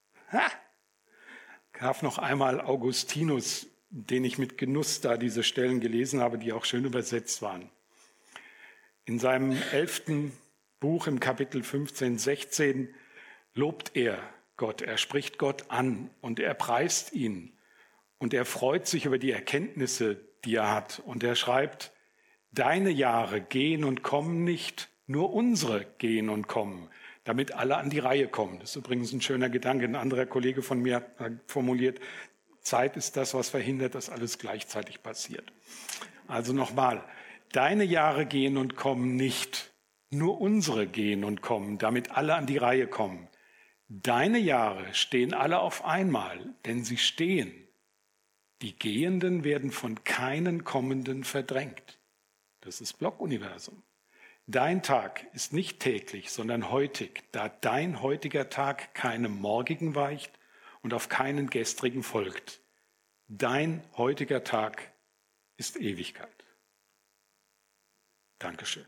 Augustinus, den ich mit Genuss da diese Stellen gelesen habe, die auch schön übersetzt waren. In seinem 11. Buch im Kapitel 15, 16 lobt er Gott. Er spricht Gott an und er preist ihn. Und er freut sich über die Erkenntnisse, die er hat. Und er schreibt, deine Jahre gehen und kommen nicht, nur unsere gehen und kommen, damit alle an die Reihe kommen. Das ist übrigens ein schöner Gedanke. Ein anderer Kollege von mir hat formuliert, Zeit ist das, was verhindert, dass alles gleichzeitig passiert. Also nochmal, deine Jahre gehen und kommen nicht, nur unsere gehen und kommen, damit alle an die Reihe kommen. Deine Jahre stehen alle auf einmal, denn sie stehen. Die Gehenden werden von keinen Kommenden verdrängt. Das ist Blockuniversum. Dein Tag ist nicht täglich, sondern heutig, da dein heutiger Tag keinem morgigen weicht und auf keinen gestrigen folgt. Dein heutiger Tag ist Ewigkeit. Dankeschön.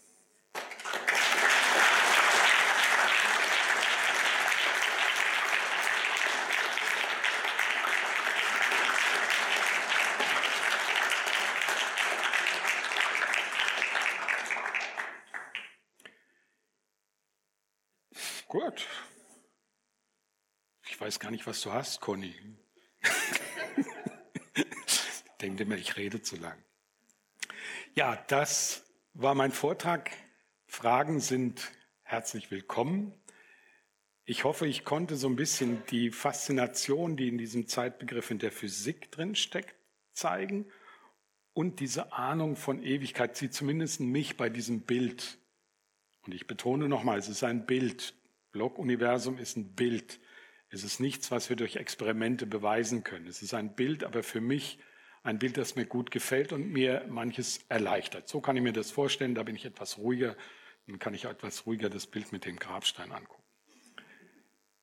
Gut. Ich weiß gar nicht, was du hast, Conny. Denkt immer, ich rede zu lang. Ja, das war mein Vortrag. Fragen sind herzlich willkommen. Ich hoffe, ich konnte so ein bisschen die Faszination, die in diesem Zeitbegriff in der Physik drinsteckt, zeigen. Und diese Ahnung von Ewigkeit zieht zumindest mich bei diesem Bild. Und ich betone nochmal, es ist ein Bild. Blockuniversum ist ein Bild. Es ist nichts, was wir durch Experimente beweisen können. Es ist ein Bild, aber für mich ein Bild, das mir gut gefällt und mir manches erleichtert. So kann ich mir das vorstellen, da bin ich etwas ruhiger. Dann kann ich etwas ruhiger das Bild mit dem Grabstein angucken.